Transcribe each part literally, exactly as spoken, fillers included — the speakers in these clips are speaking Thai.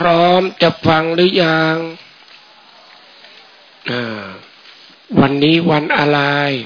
ร้อมจะฟังหรือยังอ่าวันนี้วันอะไร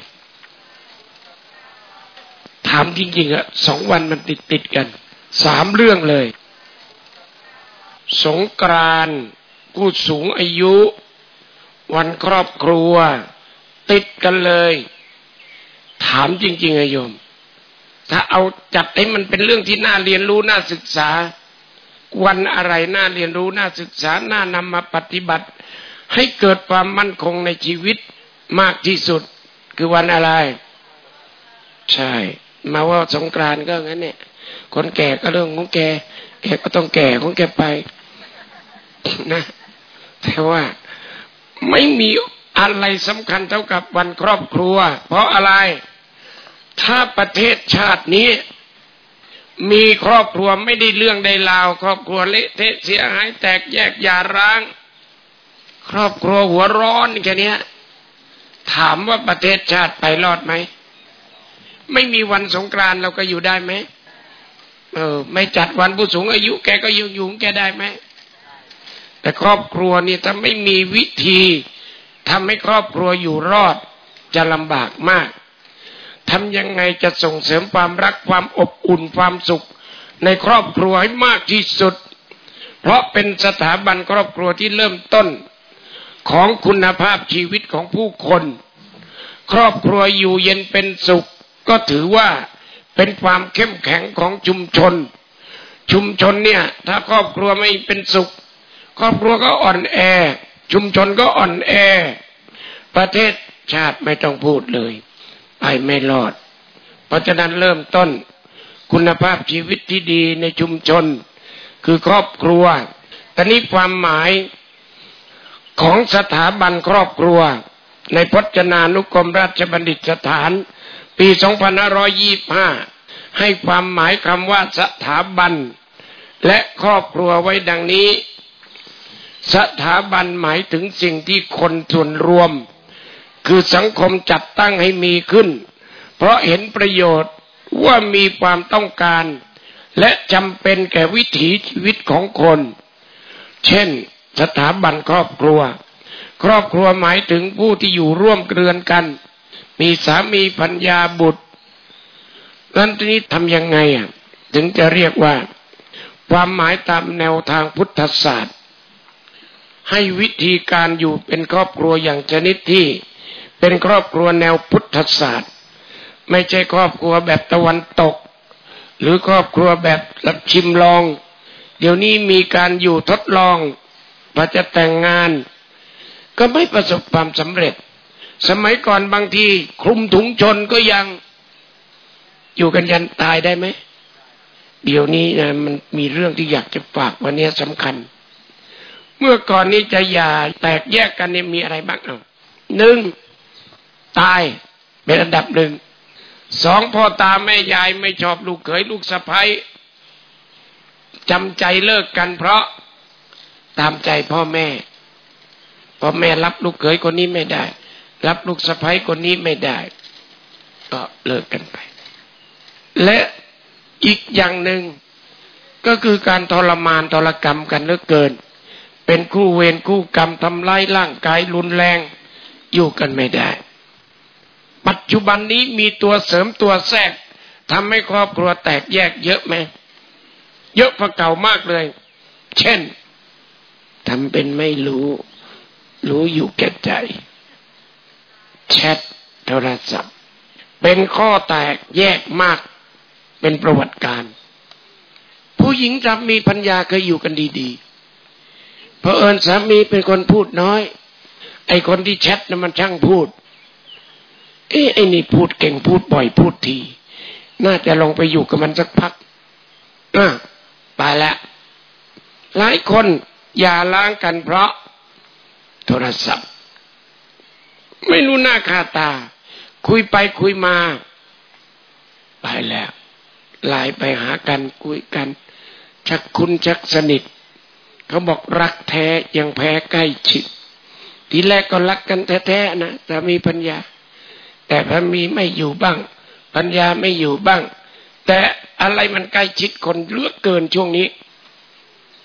ถามจริงๆอะสองวันมันติดติดกันสามเรื่องเลยสงกรานต์ผู้สูงอายุวันครอบครัวติดกันเลยถามจริงๆอะโยมถ้าเอาจัดให้มันเป็นเรื่องที่น่าเรียนรู้น่าศึกษาวันอะไรน่าเรียนรู้น่าศึกษาน่านำมาปฏิบัติให้เกิดความมั่นคงในชีวิตมากที่สุดคือวันอะไรใช่มาว่าสงกรานต์ก็งั้นเนี่ยคนแก่ก็เรื่องของแกแกก็ต้องแก่ของแกไปนะแต่ว่าไม่มีอะไรสำคัญเท่ากับวันครอบครัวเพราะอะไรถ้าประเทศชาตินี้มีครอบครัวไม่ได้เรื่องได้ราวครอบครัวเละเทะเสียหายแตกแยกหย่าร้างครอบครัวหัวร้อนแค่นี้ถามว่าประเทศชาติไปรอดไหมไม่มีวันสงกรานต์เราก็อยู่ได้ไหมเออไม่จัดวันผู้สูงอายุแกก็อยู่อยู่แกได้ไหมแต่ครอบครัวนี่ถ้าไม่มีวิธีทำให้ครอบครัวอยู่รอดจะลำบากมากทำยังไงจะส่งเสริมความรักความอบอุ่นความสุขในครอบครัวให้มากที่สุดเพราะเป็นสถาบันครอบครัวที่เริ่มต้นของคุณภาพชีวิตของผู้คนครอบครัวอยู่เย็นเป็นสุขก็ถือว่าเป็นความเข้มแข็งของชุมชนชุมชนเนี่ยถ้าครอบครัวไม่เป็นสุขครอบครัวก็อ่อนแอชุมชนก็อ่อนแอประเทศชาติไม่ต้องพูดเลยไปไม่รอดเพราะฉะนั้นเริ่มต้นคุณภาพชีวิตที่ดีในชุมชนคือครอบครัวตอนนี้ความหมายของสถาบันครอบครัวในพจนานุกรมราชบัณฑิตสถานปีสองพันห้าร้อยยี่สิบห้าให้ความหมายคำว่าสถาบันและครอบครัวไว้ดังนี้สถาบันหมายถึงสิ่งที่คนส่วนรวมคือสังคมจัดตั้งให้มีขึ้นเพราะเห็นประโยชน์ว่ามีความต้องการและจำเป็นแก่วิถีชีวิตของคนเช่นสถาบันครอบครัวครอบครัวหมายถึงผู้ที่อยู่ร่วมเรือนกันมีสามีภรรยาบุตรนั้นทีนี้ทำยังไงอ่ะถึงจะเรียกว่าความหมายตามแนวทางพุทธศาสตร์ให้วิธีการอยู่เป็นครอบครัวอย่างชนิดที่เป็นครอบครัวแนวพุทธศาสตร์ไม่ใช่ครอบครัวแบบตะวันตกหรือครอบครัวแบบรับชิมลองเดี๋ยวนี้มีการอยู่ทดลองพอจะแต่งงานก็ไม่ประสบความสำเร็จสมัยก่อนบางทีคลุมถุงชนก็ยังอยู่กันยันตายได้ไหมเดี๋ยวนี้นะมันมีเรื่องที่อยากจะฝากวันนี้สำคัญเมื่อก่อนนี้จะหย่าแตกแยกกันเนี่ยมีอะไรบ้างอ่ะหนึ่งตายเป็นอันดับหนึ่งสองพ่อตาแม่ยายไม่ชอบลูกเขยลูกสะใภ้จำใจเลิกกันเพราะตามใจพ่อแม่พ่อแม่รับลูกเขยคนนี้ไม่ได้รับลูกสะใภ้คนนี้ไม่ได้ก็เลิกกันไปและอีกอย่างหนึ่งก็คือการทรมานทรกรรมกันเหลือเกินเป็นคู่เวรคู่กรรมทำร้ายร่างกายรุนแรงอยู่กันไม่ได้ปัจจุบันนี้มีตัวเสริมตัวแทรกทำให้ครอบครัวแตกแยกเยอะไหมเยอะกว่าเก่ามากเลยเช่นทำเป็นไม่รู้รู้อยู่แก่ใจแชทโทรศัพท์เป็นข้อแตกแยกมากเป็นประวัติการผู้หญิงสามีภรรยาเคยอยู่กันดีๆเผอิญสามีเป็นคนพูดน้อยไอ้คนที่แชทน่ะมันช่างพูดเอ๊ะไอ้นี่พูดเก่งพูดบ่อยพูดทีน่าจะลองไปอยู่กับมันสักพักอ่ะไปแล้วหลายคนอย่าล้างกันเพราะโทรศัพท์ไม่รู้หน้าค่าตาคุยไปคุยมาไปแล้วไลน์ไปหากันคุยกันชักคุ้นชักสนิทเขาบอกรักแท้ยังแพ้ใกล้ชิดทีแรกก็รักกันแท้ๆนะสามีภรรยาแต่สามีไม่อยู่บ้างภรรยาไม่อยู่บ้างแต่อะไรมันใกล้ชิดคนเหลือเกินช่วงนี้ก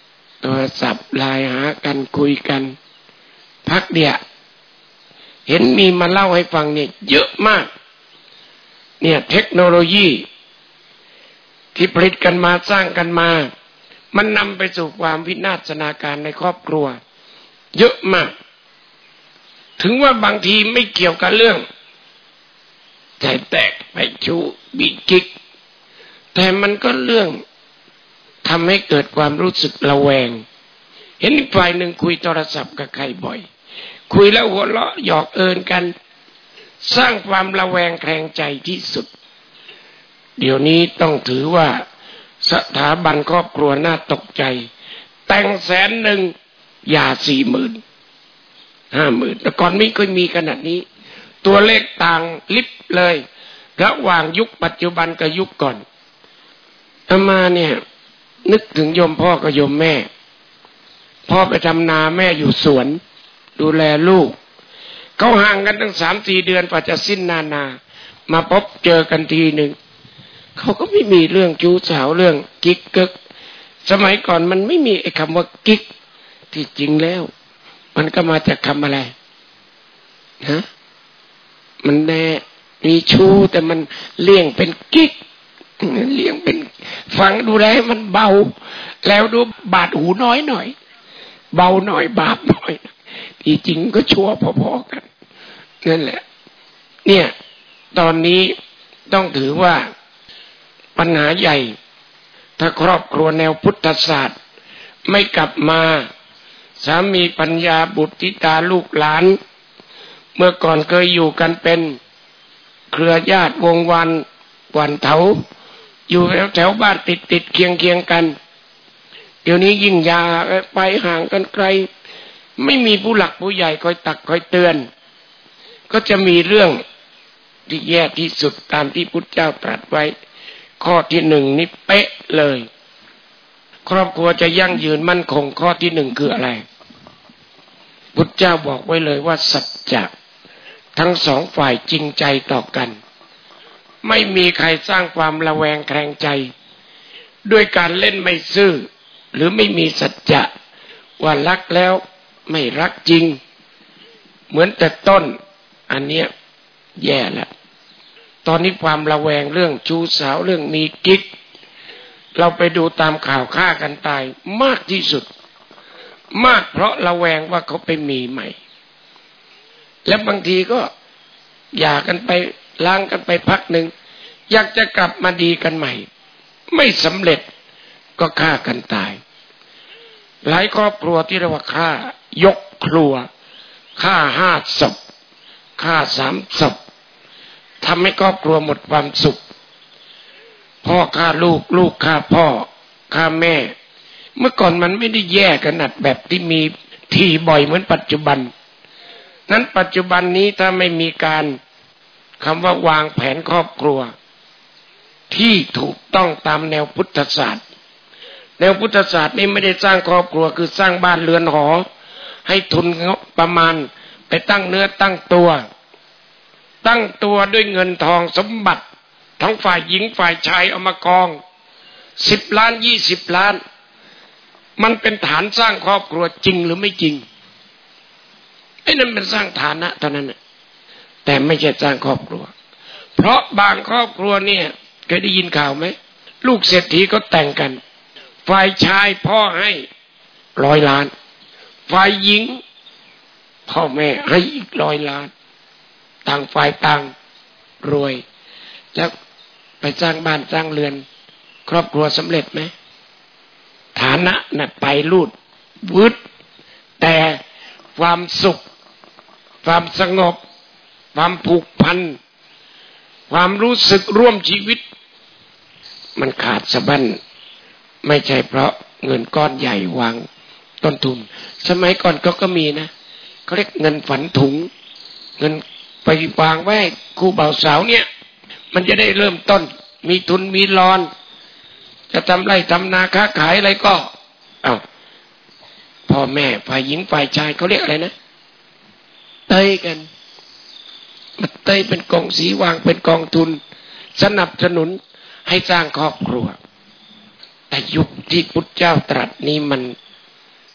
โทรศัพท์ไลน์หากันคุยกันพักเดียวเห็นมีมาเล่าให้ฟังเนี่ยเยอะมากเนี่ยเทคโนโลยีที่ผลิตกันมาสร้างกันมามันนำไปสู่ความวินาศนาการในครอบครัวเยอะมากถึงว่าบางทีไม่เกี่ยวกับเรื่องใจแตกไปชู้บิดกิ๊กแต่มันก็เรื่องทำให้เกิดความรู้สึกระแวงเห็นอีกฝ่ายหนึ่งคุยโทรศัพท์กับใครบ่อยคุยแล้วหัวเราะหยอกเอินกันสร้างความระแวงแคลงใจที่สุดเดี๋ยวนี้ต้องถือว่าสถาบันครอบครัวน่าตกใจแต่งแสนหนึ่งหย่าสี่หมื่นห้าหมื่นแต่ก่อนไม่เคยมีขนาดนี้ตัวเลขต่างลิบเลยระหว่างยุคปัจจุบันกับยุคก่อนอามาเนี่ยนึกถึงโยมพ่อกับโยมแม่พ่อไปทำนาแม่อยู่สวนดูแลลูกเขาห่างกันตั้งสามสี่เดือนกว่าจะสิ้นนานามาพบเจอกันทีหนึ่งเขาก็ไม่มีเรื่องจู้สาวเรื่องกิ๊กกึกสมัยก่อนมันไม่มีไอ้คำว่ากิ๊กที่จริงแล้วมันก็มาจากคำอะไรฮะมันแน่มีชู้แต่มันเลี่ยงเป็นกิ๊กเลี่ยงเป็นฟังดูแลมันเบาแล้วดูบาดหูน้อยหน่อยเบาหน่อยบาปหน่อยที่จริงก็ชั่วพอๆกันนั่นแหละเนี่ยตอนนี้ต้องถือว่าปัญหาใหญ่ถ้าครอบครัวแนวพุทธศาสตร์ไม่กลับมาสามีปัญญาบุตรธิดาลูกหลานเมื่อก่อนเคยอยู่กันเป็นเครือญาติวงวานกวนเถาอยู่แถวแถวบ้านติดติดเคียงเคียงกันเดี๋ยวนี้ยิ่งยาไปห่างกันไกลไม่มีผู้หลักผู้ใหญ่คอยตักคอยเตือนก็จะมีเรื่องที่แย่ที่สุดตามที่พุทธเจ้าตรัสไว้ข้อที่หนึ่งนี่เป๊ะเลยครอบครัวจะยั่งยืนมั่นคงข้อที่หนึ่งคืออะไรพุทธเจ้าบอกไว้เลยว่าสัจจะทั้งสองฝ่ายจริงใจต่อกันไม่มีใครสร้างความระแวงแคลงใจด้วยการเล่นไม่ซื่อหรือไม่มีสัจจะว่ารักแล้วไม่รักจริงเหมือนแต่ต้นอันเนี้ยแย่แล้วตอนนี้ความระแวงเรื่องชู้สาวเรื่องมีกิ๊กเราไปดูตามข่าวฆ่ากันตายมากที่สุดมากเพราะระแวงว่าเขาไปมีใหม่และบางทีก็หย่ากันไปล้างกันไปพักหนึ่งอยากจะกลับมาดีกันใหม่ไม่สำเร็จก็ฆ่ากันตายหลายครอบครัวที่เรียกว่าฆ่ายกครัวฆ่าห้าศพฆ่าสามศพทำให้ครอบครัวหมดความสุขพ่อฆ่าลูกลูกฆ่าพ่อฆ่าแม่เมื่อก่อนมันไม่ได้แย่ขนาดแบบที่มีทีบ่อยเหมือนปัจจุบันนั้นปัจจุบันนี้ถ้าไม่มีการคำว่าวางแผนครอบครัวที่ถูกต้องตามแนวพุทธศาสตร์แนวพุทธศาสตร์นี่ไม่ได้สร้างครอบครัวคือสร้างบ้านเรือนหอให้ทุนประมาณไปตั้งเนื้อตั้งตัวตั้งตัวด้วยเงินทองสมบัติทั้งฝ่ายหญิงฝ่ายชายเอามากองสิบล้านยี่สิบล้านมันเป็นฐานสร้างครอบครัวจริงหรือไม่จริงไอ้นั่นเป็นสร้างฐานะเท่านั้นแต่ไม่ใช่สร้างครอบครัวเพราะบางครอบครัวเนี่ยเคยได้ยินข่าวไหมลูกเศรษฐีก็แต่งกันฝ่ายชายพ่อให้ร้อยล้านฝ่ายหญิงพ่อแม่ให้อีกร้อยล้านต่างฝ่ายต่างรวยแล้วไปสร้างบ้านสร้างเรือนครอบครัวสำเร็จไหมฐานะน่ะไปรูดวืดแต่ความสุขความสงบความผูกพันความรู้สึกร่วมชีวิตมันขาดสะบั้นไม่ใช่เพราะเงินก้อนใหญ่วางต้นทุนสมัยก่อนก็ก็มีนะเขาเรียกเงินฝันถุงเงินไปวางไว้คู่บ่าวสาวเนี่ยมันจะได้เริ่มต้นมีทุนมีรอนจะทำไร่ทำนาค้าขายอะไรก็เอาพ่อแม่ฝ่ายหญิงฝ่ายชายเขาเรียกอะไรนะเตยกันมาเตยเป็นกองสีวางเป็นกองทุนสนับสนุนให้สร้างครอบครัวแต่ยุคที่พุทธเจ้าตรัสนี้มัน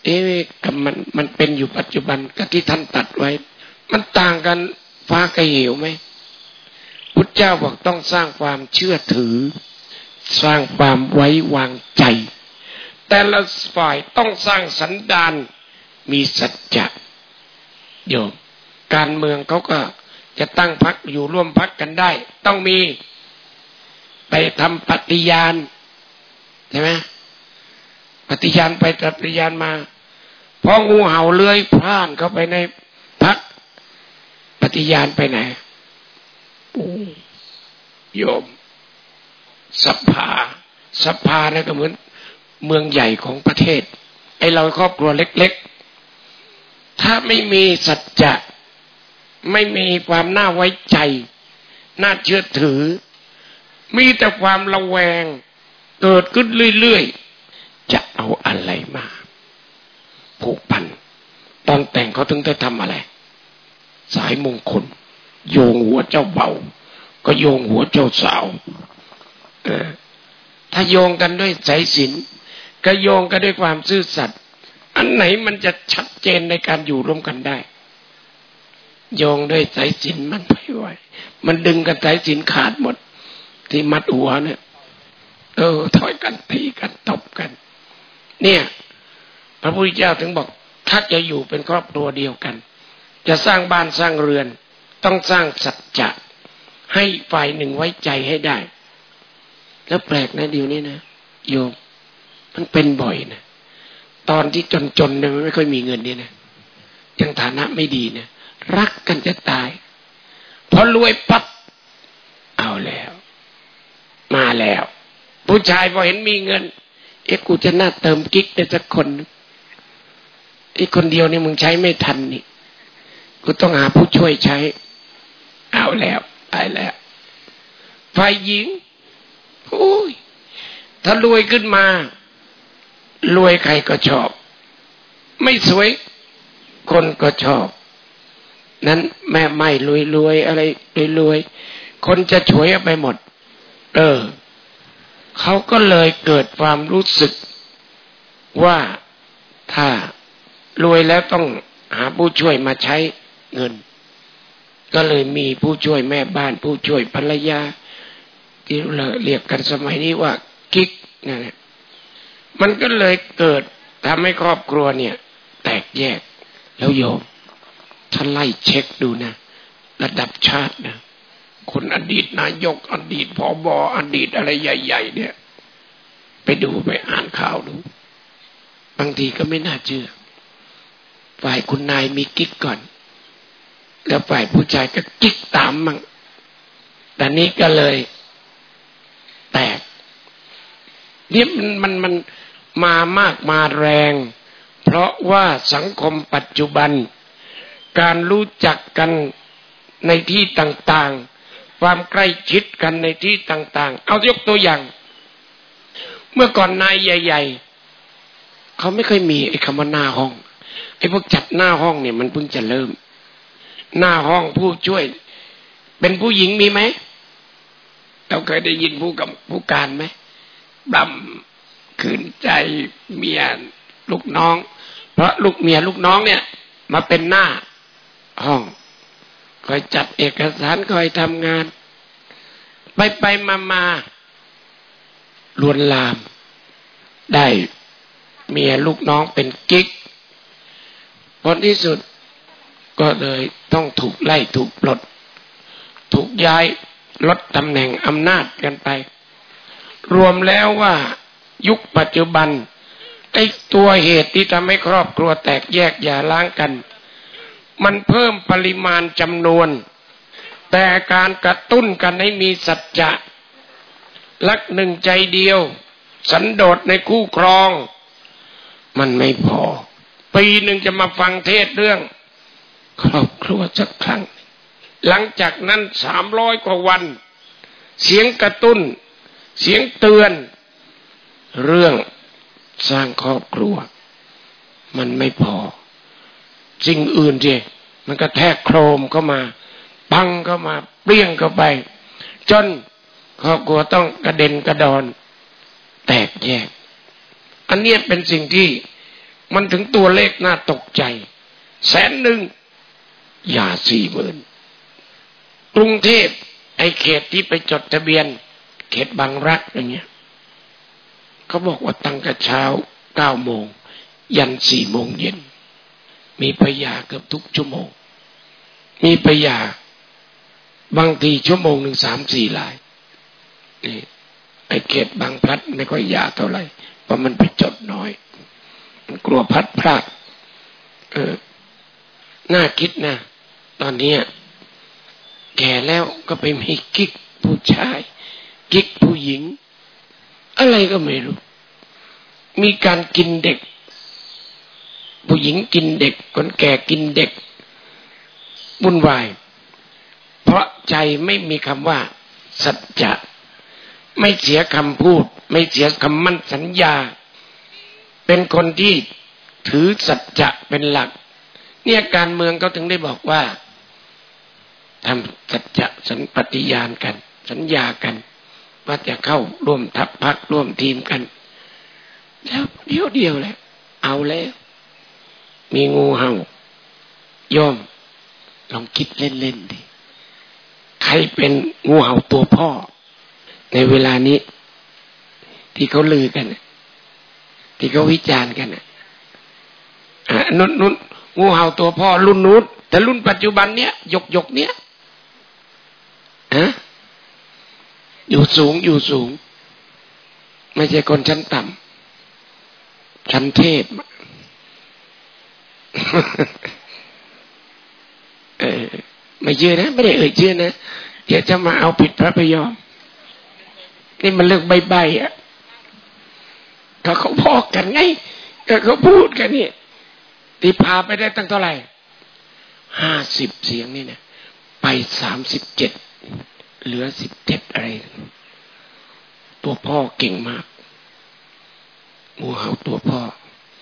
เอ๊ะกับมันมันเป็นอยู่ปัจจุบันกับที่ท่านตัดไว้มันต่างกันฟ้ากับเหวไหมพุทธเจ้าบอกต้องสร้างความเชื่อถือสร้างความไว้วางใจแต่ละฝ่ายต้องสร้างสันดานมีสัจจะโยมการเมืองเขาก็จะตั้งพรรคอยู่ร่วมพรรคกันได้ต้องมีไปทำปฏิญาณใช่ไหมปฏิญาณไปปฏิญาณมาพองูเห่าเลื้อยพล่านเข้าไปในพรรคปฏิญาณไปไหนโยมสภาสภาเนี่ยก็เหมือนเมืองใหญ่ของประเทศไอ้เราครอบครัวเล็กๆถ้าไม่มีสัจจะไม่มีความน่าไว้ใจน่าเชื่อถือมีแต่ความระแวงเกิดขึ้นเรื่อยๆจะเอาอะไรมาผูกพันตอนแต่งเขาถึงได้ทำอะไรสายมงคลโยงหัวเจ้าเบาก็โยงหัวเจ้าสาวเออถ้าโยงกันด้วยสายศีลก็โยงกันด้วยความซื่อสัตย์อันไหนมันจะชัดเจนในการอยู่ร่วมกันได้โยงด้วยสายศีลมันไม่ไหวมันดึงกันสายศีลขาดหมดที่มัดหัวเนี่ยเออถอยกันตีกันตบกันเนี่ยพระพุทธเจ้าถึงบอกถ้าจะอยู่เป็นครอบครัวเดียวกันจะสร้างบ้านสร้างเรือนต้องสร้างสัจจะให้ฝ่ายหนึ่งไว้ใจให้ได้แล้วแปลกนะเดี๋ยวนี้นะโยมมันเป็นบ่อยนะตอนที่จนๆเนี่ยมันไม่ค่อยมีเงินนี่นะยังฐานะไม่ดีนะรักกันจะตายพอรวยปั๊บเอาแล้วมาแล้วผู้ชายพอเห็นมีเงินเอ๊ะกูจะน่าเติมกิ๊กได้สักคนไอ้คนเดียวนี่มึงใช้ไม่ทันนี่กูต้องหาผู้ช่วยใช้เอาแล้วตายแล้วฝ่ายหญิงโอ้ยถ้ารวยขึ้นมารวยใครก็ชอบไม่สวยคนก็ชอบนั้นแม่ไม่รวยๆอะไรรวยๆคนจะฉวยเอาไปหมดเออเขาก็เลยเกิดความรู้สึกว่าถ้ารวยแล้วต้องหาผู้ช่วยมาใช้เงินก็เลยมีผู้ช่วยแม่บ้านผู้ช่วยภรรยาที่เราเรียกกันสมัยนี้ว่ากิ๊กนั่นแหละมันก็เลยเกิดทำให้ครอบครัวเนี่ยแตกแยกแล้วโยมถ้าไล่เช็คดูนะระดับชาตินะคนอดีตนายกอดีตผบอดีตอะไรใหญ่ๆเนี่ยไปดูไปอ่านข่าวดูบางทีก็ไม่น่าเชื่อฝ่ายคุณนายมีกิ๊กก่อนแล้วฝ่ายผู้ชายก็กิ๊กตามมั่งแต่นี้ก็เลยแตกเนี่ยมันมันมันมามากมาแรงเพราะว่าสังคมปัจจุบันการรู้จักกันในที่ต่างๆความใกล้ชิดกันในที่ต่างๆเอายกตัวอย่างเมื่อก่อนนายใหญ่ๆเขาไม่เคยมีไอ้คำว่าหน้าห้องไอ้พวกจัดหน้าห้องเนี่ยมันเพิ่งจะเริ่มหน้าห้องผู้ช่วยเป็นผู้หญิงมีไหมเราเคยได้ยินผู้กับผู้การไหมบำขืนใจเมียลูกน้องเพราะลูกเมียลูกน้องเนี่ยมาเป็นหน้าห้องคอยจัดเอกสารคอยทำงานไปไปมามาลวนลามได้เมียลูกน้องเป็นกิ๊กผลที่สุดก็เลยต้องถูกไล่ถูกปลดถูกย้ายลดตำแหน่งอำนาจกันไปรวมแล้วว่ายุคปัจจุบันไอ้ตัวเหตุที่ทำให้ครอบครัวแตกแยกหย่าร้างกันมันเพิ่มปริมาณจำนวนแต่การกระตุ้นกันให้มีสัจจะรักหนึ่งใจเดียวสันโดษในคู่ครองมันไม่พอปีหนึ่งจะมาฟังเทศเรื่องครอบครัวสักครั้งหลังจากนั้นสามร้อยกว่าวันเสียงกระตุ้นเสียงเตือนเรื่องสร้างครอบครัวมันไม่พอสิ่งอื่นสิมันก็แทกโครมเข้ามาปังเข้ามาเปรี้ยงเข้าไปจนครอบครัวต้องกระเด็นกระดอนแตกแยกอันนี้เป็นสิ่งที่มันถึงตัวเลขน่าตกใจแสนหนึ่งยาสี่หมื่นกรุงเทพไอ้เขตที่ไปจดทะเบียนเขตบางรักอย่างเงี้ยเขาบอกว่าตั้งแต่เช้าเก้าโมงยันสี่โมงเย็นมีพยาเกือบทุกชั่วโมงมีพยาบางทีชั่วโมงหนึ่งสามสี่รายนี่ไอ้เขตบางพลัดไม่ค่อยยาเท่าไหร่เพราะมันไปจดน้อยมันกลัวพลัดพลาดเออน่าคิดนะตอนนี้แก่แล้วก็ไปมีกิ๊กผู้ชายกิ๊กผู้หญิงอะไรก็ไม่รู้มีการกินเด็กผู้หญิงกินเด็กคนแก่กินเด็กวุ่นวายเพราะใจไม่มีคำว่าสัจจะไม่เสียคำพูดไม่เสียคำมั่นสัญญาเป็นคนที่ถือสัจจะเป็นหลักเนี่ยการเมืองเขาถึงได้บอกว่าทำสัจจะสัญปฏิญาณกันสัญญากันว่าจะเข้าร่วมทัพพรรคร่วมทีมกันแล้วเดียวเดียวแหละเอาแล้วมีงูเห่าย่อมลองคิดเล่นๆดิใครเป็นงูเห่าตัวพ่อในเวลานี้ที่เขาลือกันที่เขาวิจารณ์กันอ่ะนุ่นนุ่นงูเห่าตัวพ่อรุ่นนู้นแต่รุ่นปัจจุบันเนี้ยยกยกเนี้ยฮะอยู่สูงอยู่สูงไม่ใช่คนชั้นต่ำชั้นเทพเออไม่เชื่อนะไม่ได้เอ่ยชื่อนะเดี๋ยวจะมาเอาผิดพระพยอมนี่มันเรื่องใบๆอ่ะเขาเขาพอกกันไงก็เขาพูดกันนี่ที่พาไปได้ตั้งเท่าไหร่ห้าสิบเสียงนี่นะไปสามสิบเจ็ดเหลือสิบเจ็ดอะไรตัวพ่อเก่งมากงูเห่าตัวพ่อ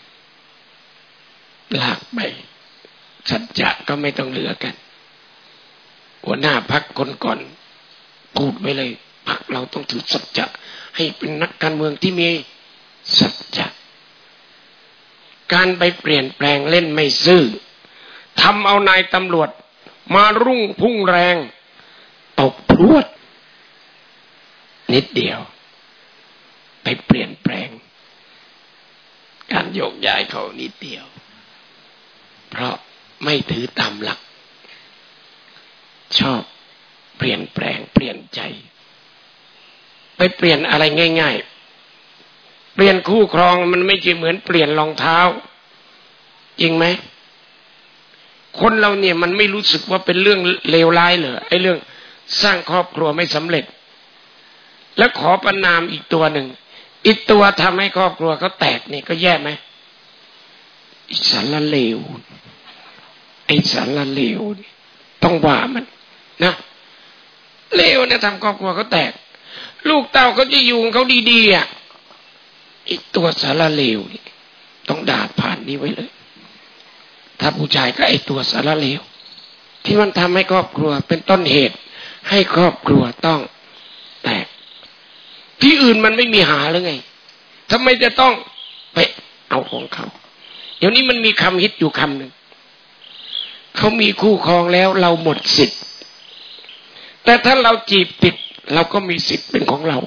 ลากไปสัจจะก็ไม่ต้องเหลือกันหัวหน้าพรรคคนก่อนพูดไว้เลยพรรคเราต้องถือสัจจะให้เป็นนักการเมืองที่มีสัจจะการไปเปลี่ยนแปลงเล่นไม่ซื่อทำเอานายตำรวจมารุ่งพุ่งแรงตกพรวดนิดเดียวไปเปลี่ยนแปลงการโยกย้ายเขานิดเดียวเพราะไม่ถือตามหลักชอบเปลี่ยนแปลงเปลี่ยนใจไปเปลี่ยนอะไรง่ายๆเปลี่ยนคู่ครองมันไม่ใช่เหมือนเปลี่ยนรองเท้าจริงไหมคนเราเนี่ยมันไม่รู้สึกว่าเป็นเรื่องเลวร้ายเหรอไอ้เรื่องสร้างครอบครัวไม่สำเร็จแล้วขอประนามอีกตัวหนึ่งอีกตัวทำให้ครอบครัวเขาแตกนี่ก็แย่ไหมไอ้สารเลวไอ้สารเลวต้องว่ามันนะเลวนะทำครอบครัวเขาแตกลูกเต้าเขาจะอยู่เขาดีๆอ่ะไอ้ตัวสารเลวนี่ต้องด่าผ่านนี้ไว้เลยถ้าผู้ชายก็ไอ้ตัวสารเลวที่มันทำให้ครอบครัวเป็นต้นเหตุให้ครอบครัวต้องแตกที่อื่นมันไม่มีหาหรือไงทำไมจะต้องไปเอาของเขาเดี๋ยวนี้มันมีคำฮิตอยู่คำหนึ่งเขามีคู่ครองแล้วเราหมดสิทธิ์แต่ถ้าเราจีบติดเราก็มีสิทธิ์เป็นของเรา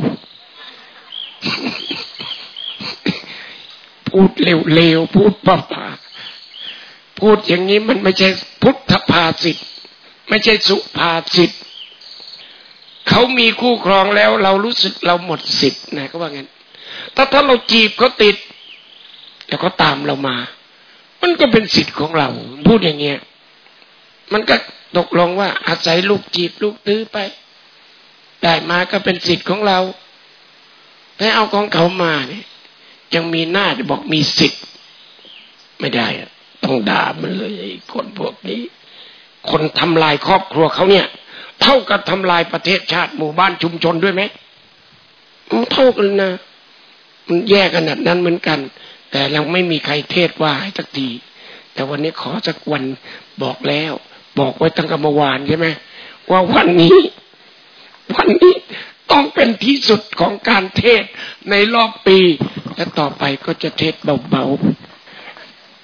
พูดเร็วๆพูดป่าๆพูดอย่างนี้มันไม่ใช่พุทธภาษิตไม่ใช่สุภาษิตเขามีคู่ครองแล้วเรารู้สึกเราหมดสิทธิ์นะก็ว่างั้นถ้าถ้าเราจีบเขาติดแล้วเขาตามเรามามันก็เป็นสิทธิ์ของเราพูดอย่างเงี้ยมันก็ตกลงว่าอาศัยลูกจีบลูกตื้อไปได้มาก็เป็นสิทธิ์ของเราแต่เอาของเขามาเนี่ยยังมีหน้าจะบอกมีสิทธิ์ไม่ได้ต้องด่ามันเลยไอ้คนพวกนี้คนทำลายครอบครัวเขาเนี่ยเท่ากับทำลายประเทศชาติหมู่บ้านชุมชนด้วยไหมมันเท่ากันนะมันแย่ขนาดนั้นเหมือนกันแต่ยังไม่มีใครเทศว่าให้สักทีแต่วันนี้ขอสักวันบอกแล้วบอกไว้ตั้งแต่เมื่อวานใช่ไหมว่าวันนี้วันนี้ต้องเป็นที่สุดของการเทศในรอบปีและต่อไปก็จะเทศเบา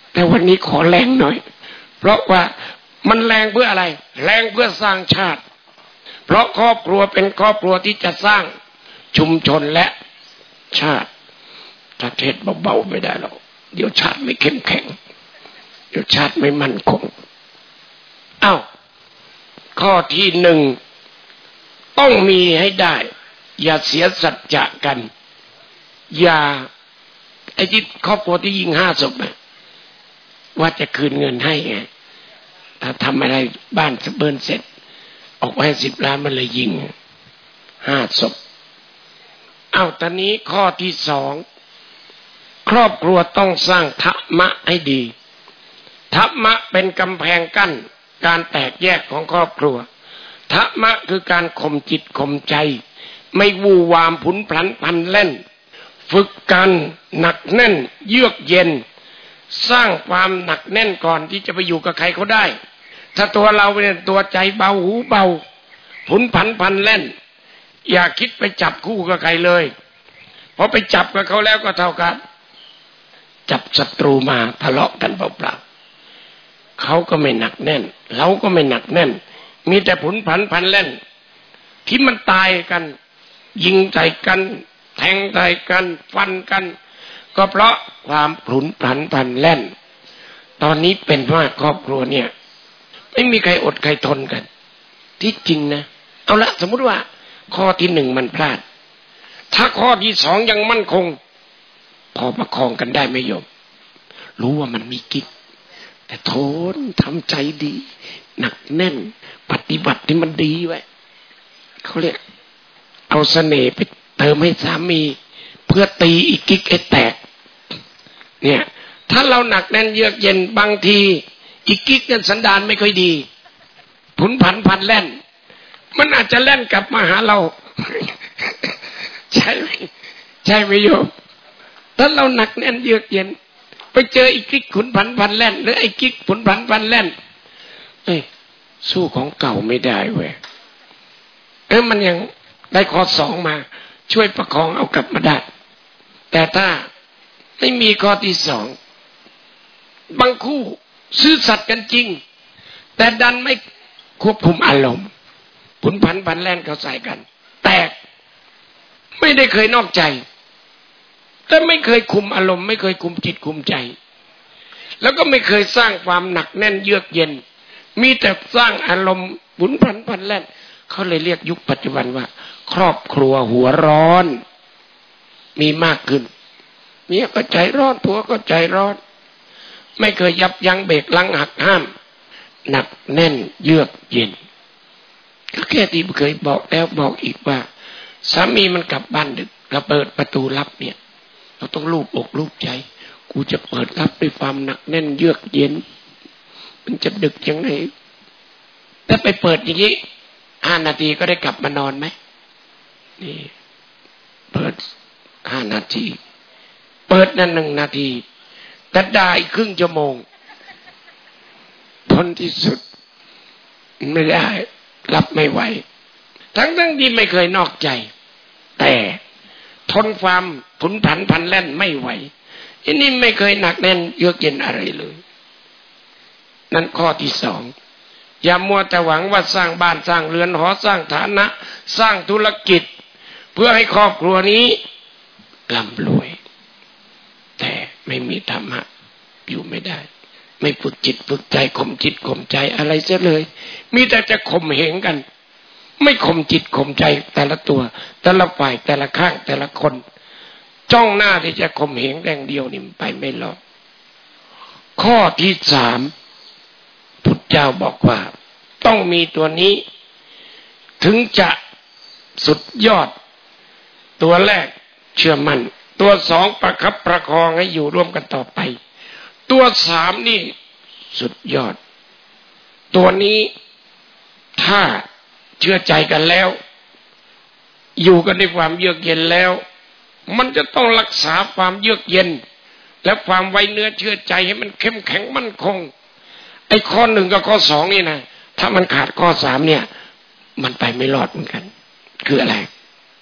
แต่วันนี้ขอแรงหน่อยเพราะว่ามันแรงเพื่ออะไรแรงเพื่อสร้างชาติเพราะครอบครัวเป็นครอบครัวที่จะสร้างชุมชนและชาติถ้าเทศเบาๆไม่ได้หรอกเดี๋ยวชาติไม่เข้มแข็งเดี๋ยวชาติไม่มั่นคงอ้าวข้อที่หนึ่งต้องมีให้ได้อย่าเสียสัจจะกันอย่าไอ้ที่ครอบครัวที่ยิงห้าศพนะว่าจะคืนเงินให้ไงถ้าทำอะไรบ้านเบิร์นเสร็จออกไปสิบล้านมันเลยยิงห้าศพอ้าวตอนนี้ข้อที่สองครอบครัวต้องสร้างธรรมะให้ดีธรรมะเป็นกำแพงกั้นการแตกแยกของครอบครัวธรรมะคือการข่มจิตข่มใจไม่วู่วามผุนพลันพันเล่นฝึกกันหนักแน่นเยือกเย็นสร้างความหนักแน่นก่อนที่จะไปอยู่กับใครเขาได้ถ้าตัวเราเป็นตัวใจเบาหูเบาผุนผันพันเล่นอย่าคิดไปจับคู่กับใครเลยเพราะไปจับกับเขาแล้วก็เท่ากับจับศัตรูมาทะเลาะกันเปล่าๆเขาก็ไม่หนักแน่นเราก็ไม่หนักแน่นมีแต่ผุนผันพันเล่นที่มันตายกันยิงใส่กันแทงใส่กันฟันกันก็เพราะความผุนผันพันแล่นตอนนี้เป็นว่าครอบครัวเนี่ยไม่มีใครอดใครทนกันที่จริงนะเอาละสมมุติว่าข้อที่หนึ่งมันพลาดถ้าข้อที่สองยังมั่นคงพอประคองกันได้ไม่ยอมรู้ว่ามันมีกิ๊กแต่ทนทำใจดีหนักแน่นปฏิบัติที่มันดีไว้เขาเรียกเอาเสน่ห์ไปเติมให้สามีเพื่อตีอีกกิ๊กให้แตกเนี่ยถ้าเราหนักแน่นเยือกเย็นบางทีอีกกิ๊กนั้นสันดานไม่ค่อยดีผุนผันพันแล่นมันอาจจะแล่นกลับมาหาเรา ใช่ไหมใช่ไหมโยมถ้าเราหนักแน่นเยือกเย็นไปเจออีกกิ๊กขุนผันพันแล่นหรือไอ้กิ๊กผุนผันพันแล่นเอ้ยสู้ของเก่าไม่ได้เว้ยเอ้ยมันยังได้ข้อสองมาช่วยประคองเอากลับมาได้แต่ถ้าไม่มีข้อที่สองบางคู่ซื่อสัตย์กันจริงแต่ดันไม่ควบคุมอารมณ์ผุนผันพันแล่นเขาใส่กันแตกไม่ได้เคยนอกใจแต่ไม่เคยคุมอารมณ์ไม่เคยคุมจิตคุมใจแล้วก็ไม่เคยสร้างความหนักแน่นเยือกเย็นมีแต่สร้างอารมณ์ผุนผันพันแล่นเขาเลยเรียกยุคปัจจุบันว่าครอบครัวหัวร้อนมีมากขึ้นเมียก็ใจร้อนผัวก็ใจร้อนไม่เคยยับยั้งเบรกลังหักห้ามหนักแน่นเยือกเย็นก็แค่ที่เคยบอกแล้วบอกอีกว่าสามีมันกลับบ้านดึกเราเปิดประตูลับเนี่ยเราต้องลูบอกลูบใจกูจะเปิดรับด้วยความหนักแน่นเยือกเย็นมันจะดึกยังไงถ้าไปเปิดอย่างนี้ห้านาทีก็ได้กลับมานอนไหมนี่เปิดห้านาทีเปิดนั่นหนึ่งนาทีแต่ได้ครึ่งชั่วโมงทนที่สุดไม่ได้รับไม่ไหวทั้งทั้งที่ไม่เคยนอกใจแต่ทนความผุนผันพันแล่นไม่ไหวอันนี้ไม่เคยหนักแน่นเยือกเย็นอะไรเลยนั่นข้อที่สองอย่ามัวแต่หวังว่าสร้างบ้านสร้างเรือนหอสร้างฐานะสร้างธุรกิจเพื่อให้ครอบครัวนี้ร่ำรวยแต่ไม่มีธรรมะอยู่ไม่ได้ไม่ฝึกจิตฝึกใจข่มจิตข่มใจอะไรเสียเลยมีแต่จะข่มเหงกันไม่ข่มจิตข่มใจแต่ละตัวแต่ละฝ่ายแต่ละข้างแต่ละคนจ้องหน้าที่จะข่มเหงแดงเดียวนี่ไปไม่รอดข้อที่สามพุทธเจ้าบอกว่าต้องมีตัวนี้ถึงจะสุดยอดตัวแรกเชื่อมั่นตัวสองประคับประคองให้อยู่ร่วมกันต่อไปตัวสามนี่สุดยอดตัวนี้ถ้าเชื่อใจกันแล้วอยู่กันในความเยือกเย็นแล้วมันจะต้องรักษาความเยือกเย็นและความไว้เนื้อเชื่อใจให้มันเข้มแข็งมั่นคงไอ้ข้อหนึ่งกับข้อสองนี่นะถ้ามันขาดข้อสามเนี่ยมันไปไม่รอดเหมือนกันคืออะไร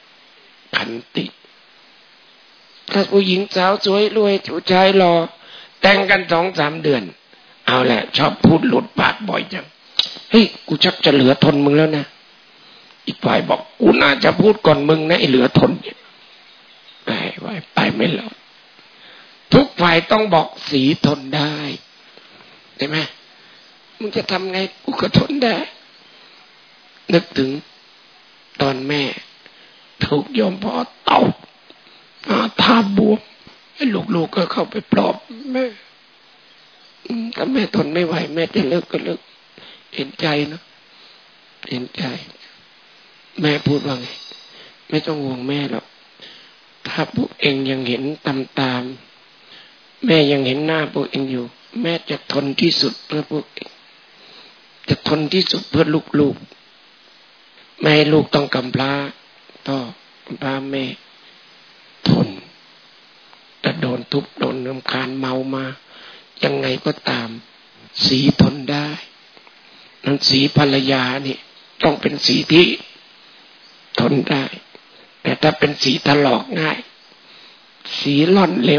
ขันติถ้าผู้หญิงสาวสวยรวยผู้ชายหล่อแต่งกันสองสามเดือนเอาแหละชอบพูดหลุดปากบ่อยจังเฮ้ยกูชักจะเหลือทนมึงแล้วนะอีกฝ่ายบอกกูน่าจะพูดก่อนมึงนะไอ้เหลือทนเนี่ยไปไปไปไม่รอดทุกฝ่ายต้องบอกสีทนได้ใช่ไหมมึงจะทำไงกูก็ทนได้นึกถึงตอนแม่ถูกโยมพ่อเต่าทาบวมไอ้ลูกๆก็เข้าไปปลอบแม่ถ้าแม่ทนไม่ไหวแม่จะเลิกก็เลิกเห็นใจนะเห็นใจแม่พูดว่าไงไม่ต้องห่วงแม่หรอกถ้าพวกเองยังเห็นตามตามแม่ยังเห็นหน้าพวกเองอยู่แม่จะทนที่สุดเพื่อพวกเองจะทนที่สุดเพื่อลูกๆไม่ให้ลูกต้องกำพร้าพ่อกำพร้าแม่ทนแต่โดนทุบโดนรำคาญเมามายังไงก็ตามสีทนได้นั้นสีภรรยานี่ต้องเป็นสีที่ทนได้แต่ถ้าเป็นสีถลอกง่ายสีล่อนเร็ว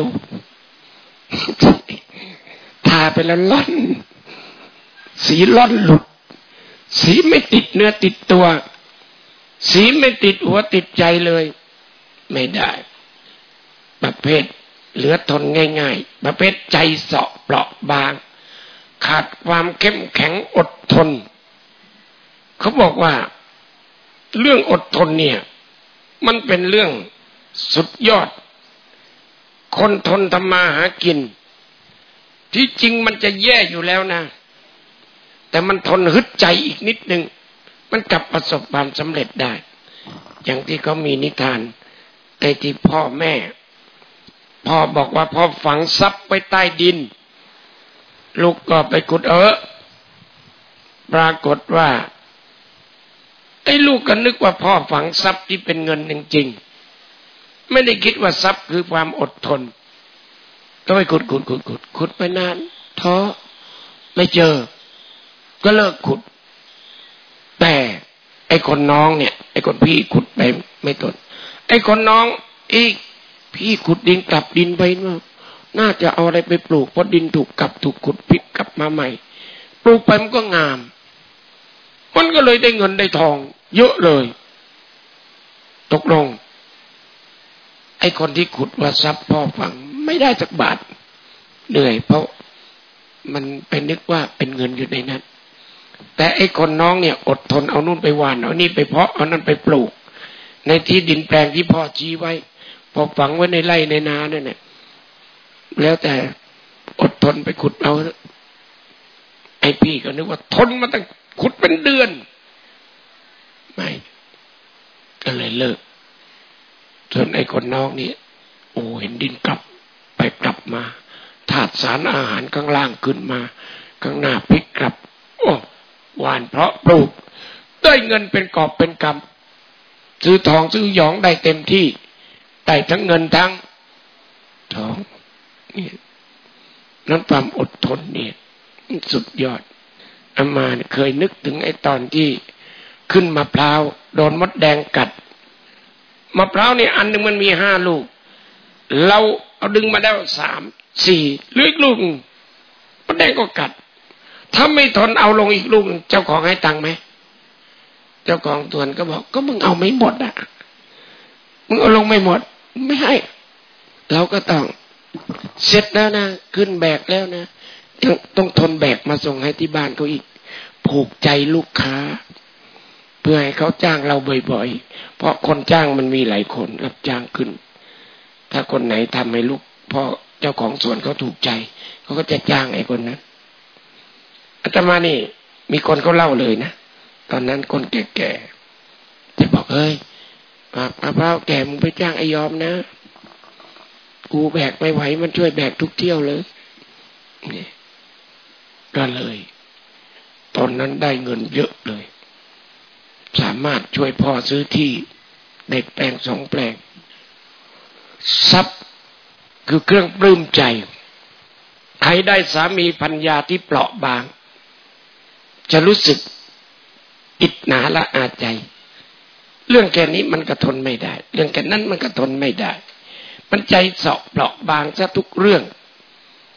ทาไปแล้วล่อนสีล่อนหลุดสีไม่ติดเนื้อติดตัวสีไม่ติดหัวติดใจเลยไม่ได้ประเภทเหลือทนง่ายๆประเภทใจเสาะเปราะบางขาดความเข้มแข็งอดทนเขาบอกว่าเรื่องอดทนเนี่ยมันเป็นเรื่องสุดยอดคนทนทำมาหากินที่จริงมันจะแย่อยู่แล้วนะแต่มันทนฮึดใจอีกนิดนึงมันกลับประสบความสำเร็จได้อย่างที่เขามีนิทานในที่พ่อแม่พ่อบอกว่าพ่อฝังทรัพย์ไว้ใต้ดินลูกก็ไปขุดเออปรากฏว่าไอ้ลูกก็นึกว่าพ่อฝังทรัพย์ที่เป็นเงินจริงๆไม่ได้คิดว่าทรัพย์คือความอดทนก็ไปขุดขุดขุดขุดขุดไปนานท้อไม่เจอก็เลิกขุดแต่ไอ้คนน้องเนี่ยไอ้คนพี่ขุดไปไม่ทนไอ้คนน้องอีกพี่ขุดดินกลับดินไปน่าจะเอาอะไรไปปลูกเพราะดินถูกกลับถูกขุดพลิกกลับมาใหม่ปลูกไปมันก็งามมันก็เลยได้เงินได้ทองเยอะเลยตกลงไอ้คนที่ขุดว่าทรัพย์พ่อฝังไม่ได้สักบาทเหนื่อยเพราะมันไปนึกว่าเป็นเงินอยู่ในนั้นแต่ไอ้คนน้องเนี่ยอดทนเอานู่นไปหว่านเอานี่ไปเพาะเอานั่นไปปลูกในที่ดินแปลงที่พ่อชี้ไว้พอฝังไว้ในไร่ในนาเนี่ยเนี่ยแล้วแต่อดทนไปขุดเอาไอ้พี่ก็นึกว่าทนมาตั้งขุดเป็นเดือนไม่ก็เลยเลิกส่วนไอ้คนน้องนี่โอ้เห็นดินกลับไปกลับมาธาตุสารอาหารข้างล่างขึ้นมาข้างหน้าพลิกกลับโอ้หว่านเพราะปลูกได้เงินเป็นกอบเป็นกำซื้อทองซื้อหยองได้เต็มที่ได้ทั้งเงินทั้งทองนี่นั้นความอดทนเนี่ยสุดยอดอามาเคยนึกถึงไอ้ตอนที่ขึ้นมะพร้าวโดนมดแดงกัดมะพร้าวเนี่ยอันหนึ่งมันมีห้าลูกเราเอาดึงมาได้สามสี่เหลืออีกลูกมดแดงก็กัดถ้าไม่ทนเอาลงอีกลูกเจ้าของให้ตังค์ไหมเจ้าของสวนก็บอกก็มึงเอาไม่หมดอ่ะมึงเอาลงไม่หมดไม่ให้เราก็ต้องเสร็จแล้วนะขึ้นแบกแล้วนะต้องทนแบกมาส่งให้ที่บ้านเขาอีกผูกใจลูกค้าเพื่อให้เขาจ้างเราบ่อยๆเพราะคนจ้างมันมีหลายคนรับจ้างขึ้นถ้าคนไหนทำให้ลูกพ่อเจ้าของสวนเขาถูกใจเขาก็จะจ้างไอ้คนนั้นอาตมานี่มีคนเขาเล่าเลยนะตอนนั้นคนแก่ๆจะบอกเอ้ยมะพร้าวแก่มึงไปจ้างไอ้ยอมนะกูแบกไม่ไหวมันช่วยแบกทุกเที่ยวเลยนี่ก็เลยตอนนั้นได้เงินเยอะเลยสามารถช่วยพ่อซื้อที่เด็กแปลงสองแปลงทรัพย์คือเครื่องปลื้มใจใครได้สามีภรรยาที่เปราะบางจะรู้สึกอิจฉาละอาใจเรื่องแค่นี้มันก็ทนไม่ได้เรื่องแค่นั้นมันก็ทนไม่ได้มันใจเสาะเปราะบางซะทุกเรื่อง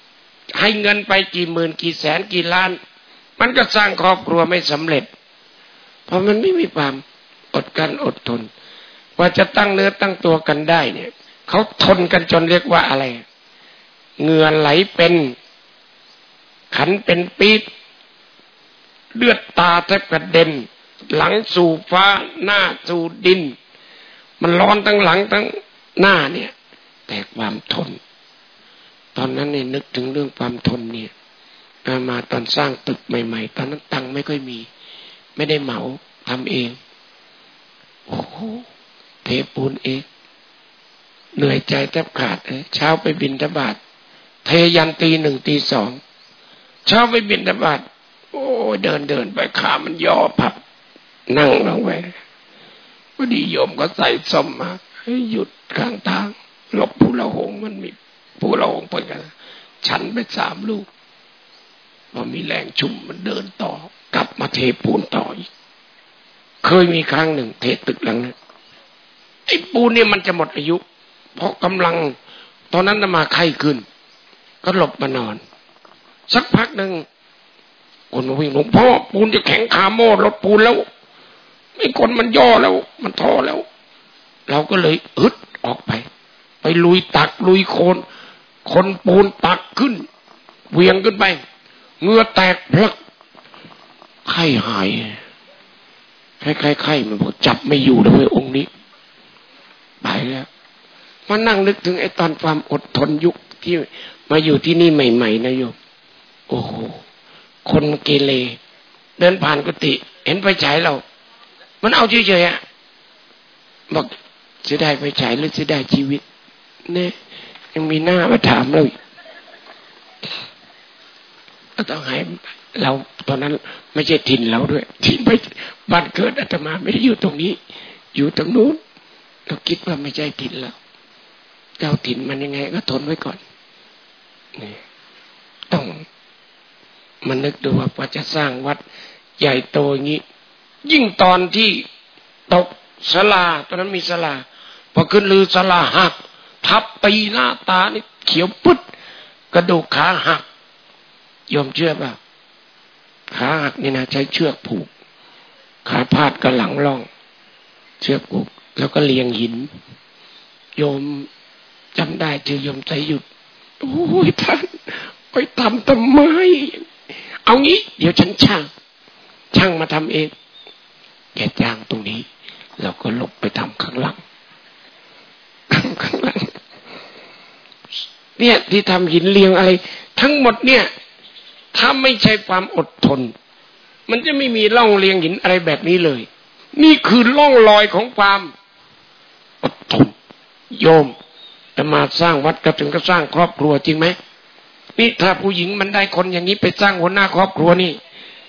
ให้เงินไปกี่หมื่นกี่แสนกี่ล้านมันก็สร้างครอบครัวไม่สำเร็จเพราะมันไม่มีความอดกันอดทนว่าจะตั้งเนื้อตั้งตัวกันได้เนี่ยเขาทนกันจนเรียกว่าอะไรเหงื่อไหลเป็นขันเป็นปี๊ดเลือดตาแทบกระเด็นหลังสู่ฟ้าหน้าสู่ดินมันร้อนทั้งหลังทั้งหน้าเนี่ยแต่ความทนตอนนั้นเนี่ยนึกถึงเรื่องความทนเนี่ยมาตอนสร้างตึกใหม่ๆตอนนั้นตังค์ไม่ค่อยมีไม่ได้เหมาทำเองโอ้โหเทปูนเองเหนื่อยใจแทบขาดเลยเช้าไปบิณฑบาตเทยันตีหนึ่งตีสองเช้าไปบิณฑบาตโอ้เดินเดินไปขามันย่อพับนั่งลงไปพอดีโยมก็ใส่ส้มมาให้หยุดข้างทางหลบผู้ละหงมันมีผู้ละหงเปิดกันฉันไปสามลูกพอมีแรงชุ่มมันเดินต่อกลับมาเทปูนต่ออีกเคยมีครั้งหนึ่งเทตึกหลังนั้นไอ้ปูนเนี่ยมันจะหมดอายุเพราะกำลังตอนนั้นมาไข้ขึ้นก็หลบมานอนสักพักหนึ่งคนมาวิ่งหลวงพ่อปูนจะแข็งขาโม่รถปูนแล้วไอ้คนมันย่อแล้วมันท้อแล้วเราก็เลยอึดออกไปไปลุยตักลุยโคนคนปูนตักขึ้นเวียงขึ้นไปเหงื่อแตกพลักไข้หายไข้ไข้ไข้มันบอกจับไม่อยู่เลยองค์นี้ไปแล้วมานั่งนึกถึงไอ้ตอนความอดทนยุคที่มาอยู่ที่นี่ใหม่ๆนะโยมโอ้โหคนเกเรเดินผ่านกุฏิเห็นไฟฉายเรามันเอาเฉยๆอ่ะบอกจะได้ไฟฉายหรือจะได้ชีวิตเนี่ยยังมีหน้ามาถามเราก็ต้องให้เราตอนนั้นไม่ใช่ถิ่นเราด้วยถิ่นไม่บ้านเกิดอาตมาไม่ได้อยู่ตรงนี้อยู่ตรงนู้นเราคิดว่าไม่ใช่ถิ่นเราเจ้าถิ่นมันยังไงก็ทนไว้ก่อนนี่ต้องมันนึกดูว่าพอจะสร้างวัดใหญ่โตอย่างนี้ยิ่งตอนที่ตกศาลาตอนนั้นมีศาลาพอขึ้นลือศาลาหักทับตีหน้าตานี่เขียวปึ๊ดกระดูกขาหักยอมเชื่อป่ะขาหักนี่นะใช้เชือกผูกขาพาดกับหลังร่องเชือกผูกแล้วก็เลียงหินโยมจำได้ชื่อโยมใจหยุดโอ้ยท่านไปทำทำไมเอางี้เดี๋ยวฉันช่างช่างมาทำเองแกจ้างตรงนี้เราก็หลบไปทำข้างหลังข้างหลังเนี่ยที่ทำหินเรียงอะไรทั้งหมดเนี่ยถ้าไม่ใช่ความอดทนมันจะไม่มีร่องเรียงหินอะไรแบบนี้เลยนี่คือร่องรอยของความอดทนโยมจะมาสร้างวัดก็ถึงก็สร้างครอบครัวจริงไหมนี่ถ้าผู้หญิงมันได้คนอย่างนี้ไปสร้างหัวหน้าครอบครัวนี่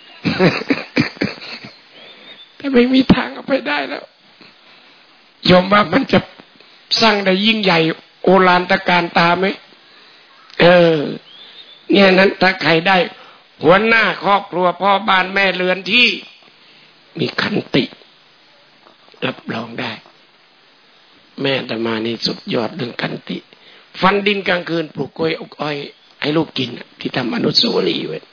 แต่ไม่มีทางเอาไปได้แล้วโยมว่ามันจะสร้างได้ยิ่งใหญ่โอฬารตะการตาไหมเออเนี่ยนั้นถ้าใครได้หัวหน้าครอบครัวพ่อบ้านแม่เรือนที่มีขันติรับรองได้แม่อาตมานี่สุดยอดเรื่องขันติฟันดินกลางคืนปลูกกล้วยอ้อยให้ลูกกินที่ทำอนุสาวรีย์ไว้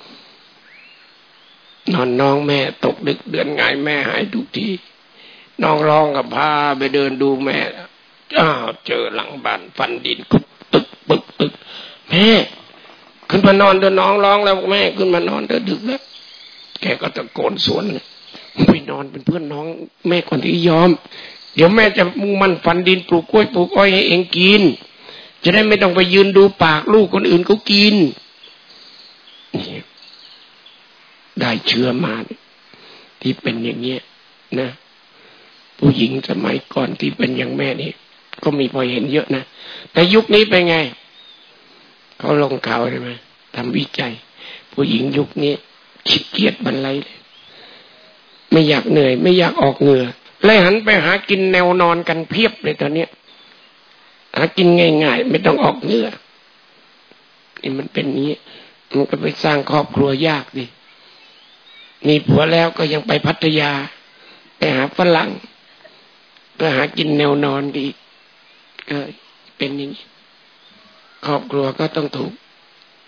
นอนน้องแม่ตกดึกเดือนไงแม่หายทุกทีน้องร้องกับพาไปเดินดูแม่อ้าวเจอหลังบ้านฟันดินกุบตึกปึกตึกแม่ขึ้นมานอนเดินน้องร้องแล้วแม่ขึ้นมานอนเดินดึกแล้วแกก็ตะโกนสวนไปนอนเป็นเพื่อนน้องแม่ก่อนที่ยอมเดี๋ยวแม่จะมุ่งมั่นฟันดินปลูกกล้วยปลูกอ้อยให้เองกินจะได้ไม่ต้องไปยืนดูปากลูกคนอื่นเขากินนี่ได้เชื้อมาที่เป็นอย่างเงี้ยนะผู้หญิงสมัยก่อนที่เป็นอย่างแม่นี่ก็มีพอเห็นเยอะนะแต่ยุคนี้เป็นไงเขาลงข่าวใช่ไหมทำวิจัยผู้หญิงยุคนี้ขี้เกียจบรรลัยเลยไม่อยากเหนื่อยไม่อยากออกเหงื่อเลยหันไปหากินแนวนอนกันเพียบเลยตอนนี้หากินง่ายๆไม่ต้องออกเหงื่อนี่มันเป็นนี้มันก็ไปสร้างครอบครัวยากดิมีผัวแล้วก็ยังไปพัทยาไปหาฝรั่งก็หากินแนวนอนดีก็เป็นอย่างนี้ครอบครัวก็ต้องถูก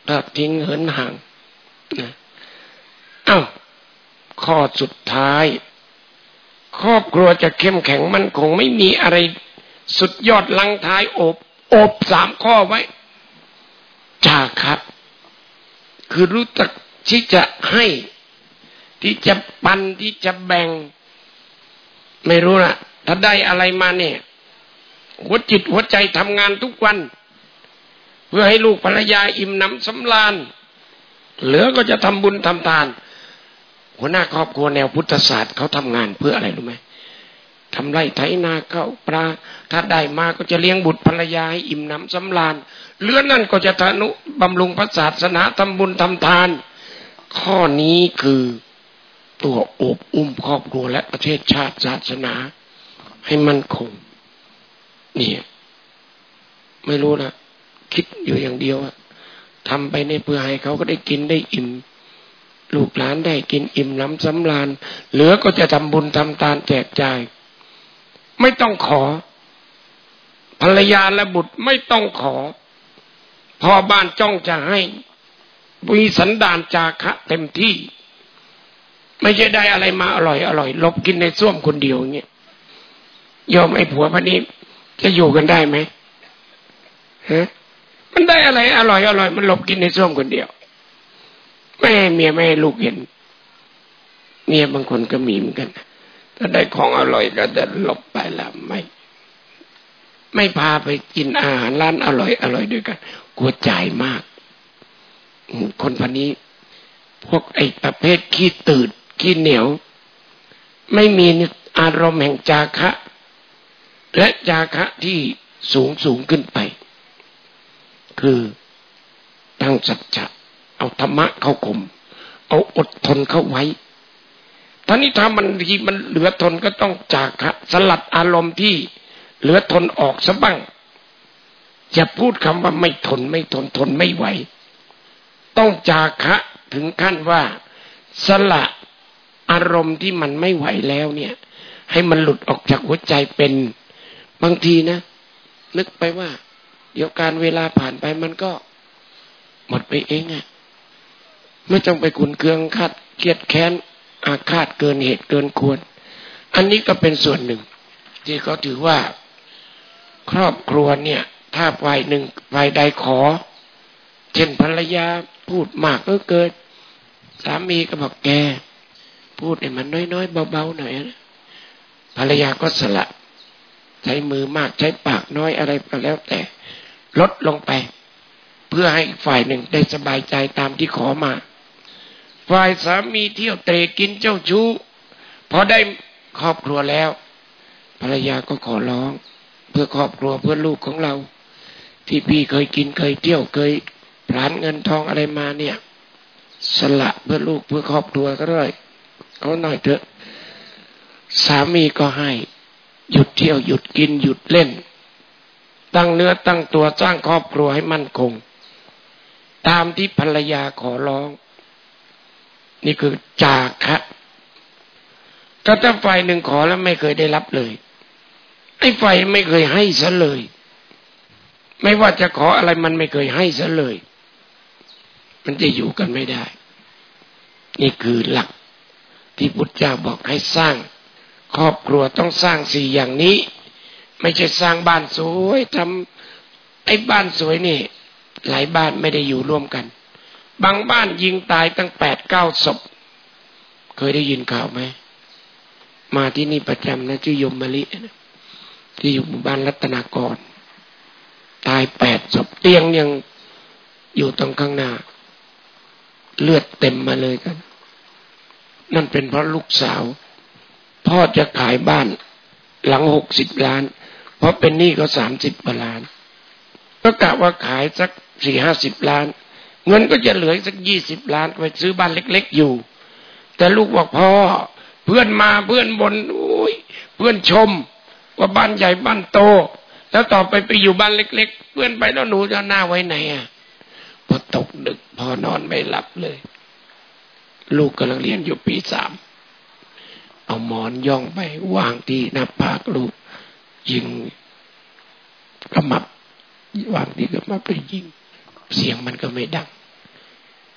ทอดทิ้งเหินห่างนะเอ้าข้อสุดท้ายครอบครัวจะเข้มแข็งมั่นคงไม่มีอะไรสุดยอดลังท้ายโอบโอบสามข้อไว้จาคะคือรู้จักที่จะให้ที่จะปันที่จะแบ่งไม่รู้ล่ะถ้าได้อะไรมาเนี่ยหัวจิตหัวใจทำงานทุกวันเพื่อให้ลูกภรรยาอิ่มหนำสำราญเหลือก็จะทำบุญทำทานหัวหน้าครอบครัวแนวพุทธศาสตร์เขาทำงานเพื่ออะไรรู้ไหมทำไร่ไถนาเข้าปลาถ้าได้มาก็จะเลี้ยงบุตรภรรยาให้อิ่มหนำสำราญเหลือนั่นก็จะทนุบำรุงพระศาสนาทำบุญทำทานข้อนี้คือตัวโอบอุ้มครอบครัวและประเทศชาติศาสนาให้มั่นคงนี่ไม่รู้นะคิดอยู่อย่างเดียวอะทำไปในเพื่อให้เขาก็ได้กินได้อิ่มลูกหลานได้กินอิ่มน้ำสำราญเหลือก็จะทำบุญทำทานแจกจ่ายไม่ต้องขอภรรยาและบุตรไม่ต้องขอพ่อบ้านจ้องจะให้มีสันดานจาคะเต็มที่ไม่ใช่ได้อะไรมาอร่อยอร่อยลบกินในส้วมคนเดียวอย่างเงี้ยยอมไอ้ผัวพวกนี้จะอยู่กันได้ไหมฮะมันได้อะไรอร่อยอร่อยมันลบกินในส้วมคนเดียวไม่ให้เมียไม่ให้ลูกเห็นเมียบางคนก็มีเหมือนกันถ้าได้ของอร่อยก็จะหลบไปแล้วไม่ไม่พาไปกินอาหารร้านอร่อยอร่อยด้วยกันกลัวจ่ายมากคนพันนี้พวกไอ้ประเภทขี้ตืดขี้เหนียวไม่มีอารมณ์แห่งจาคะและจาคะที่สูงสูงขึ้นไปคือตั้งสัจจะเอาธรรมะเข้าข่มเอาอดทนเข้าไว้ท่านี้ถ้ามันที่มันเหลือทนก็ต้องจาคะสลัดอารมณ์ที่เหลือทนออกซะบ้างอย่าพูดคำว่าไม่ทนไม่ทนทนไม่ไหวต้องจาคะถึงขั้นว่าสละอารมณ์ที่มันไม่ไหวแล้วเนี่ยให้มันหลุดออกจากหัวใจเป็นบางทีนะนึกไปว่าเดี๋ยวการเวลาผ่านไปมันก็หมดไปเองอะไม่ต้องไปขุ่นเคืองคาดเกลียดแค้นอาฆาตเกินเหตุเกินควรอันนี้ก็เป็นส่วนหนึ่งที่เขาถือว่าครอบครัวเนี่ยถ้าฝ่ายหนึ่งฝ่ายใดขอเช่นภรรยาพูดมากก็เกินสามีก็บอกแกพูดให้มันน้อยๆเบาๆหน่อยนะภรรยาก็สละใช้มือมากใช้ปากน้อยอะไรก็แล้วแต่ลดลงไปเพื่อให้ฝ่ายหนึ่งได้สบายใจตามที่ขอมาฝ่ายสามีเที่ยวเตะกินเจ้าชู้พอได้ครอบครัวแล้วภรรยาก็ขอร้องเพื่อครอบครัวเพื่อลูกของเราที่พี่เคยกินเคยเที่ยวเคยผลาญเงินทองอะไรมาเนี่ยสละเพื่อลูกเพื่อครอบครัวก็ได้เอาหน่อยเถอะสามีก็ให้หยุดเที่ยวหยุดกินหยุดเล่นตั้งเนื้อตั้งตัวสร้างครอบครัวให้มั่นคงตามที่ภรรยาขอร้องนี่คือจาคะถ้าถ้าฝ่ายหนึ่งขอแล้วไม่เคยได้รับเลยไอ้ฝ่ายไม่เคยให้ซะเลยไม่ว่าจะขออะไรมันไม่เคยให้ซะเลยมันจะอยู่กันไม่ได้นี่คือหลักที่พุทธเจ้าบอกให้สร้างครอบครัวต้องสร้างสี่อย่างนี้ไม่ใช่สร้างบ้านสวยทำไอ้บ้านสวยนี่หลายบ้านไม่ได้อยู่ร่วมกันบางบ้านยิงตายตั้งแปดเก้าศพเคยได้ยินข่าวไหมมาที่นี่ประจำนะชื่อยมมะลินะที่อยู่หมู่บ้านรัตนากรตายแปดศพเตียงยังอยู่ตรงข้างหน้าเลือดเต็มมาเลยกันนั่นเป็นเพราะลูกสาวพ่อจะขายบ้านหลังหกสิบล้านเพราะเป็นหนี้ก็สามสิบกว่าล้านก็กะว่าขายสักสี่ห้าสิบล้านเงินก็จะเหลือสักยี่สิบล้านไปซื้อบ้านเล็กๆอยู่แต่ลูกบอกพ่อเพื่อนมาเพื่อนบ่นโอ้ยเพื่อนชมว่าบ้านใหญ่บ้านโตแล้วต่อไปไปอยู่บ้านเล็กๆเพื่อนไปแล้วหนูจะหน้าไว้ไหนอ่ะพอตกดึกพอนอนไม่หลับเลยลูกกำลังเรียนอยู่ปีสามเอาหมอนย่องไปวางที่หน้าผากลูกยิงกระมับวางที่กระมับไปยิงเสียงมันก็ไม่ดัง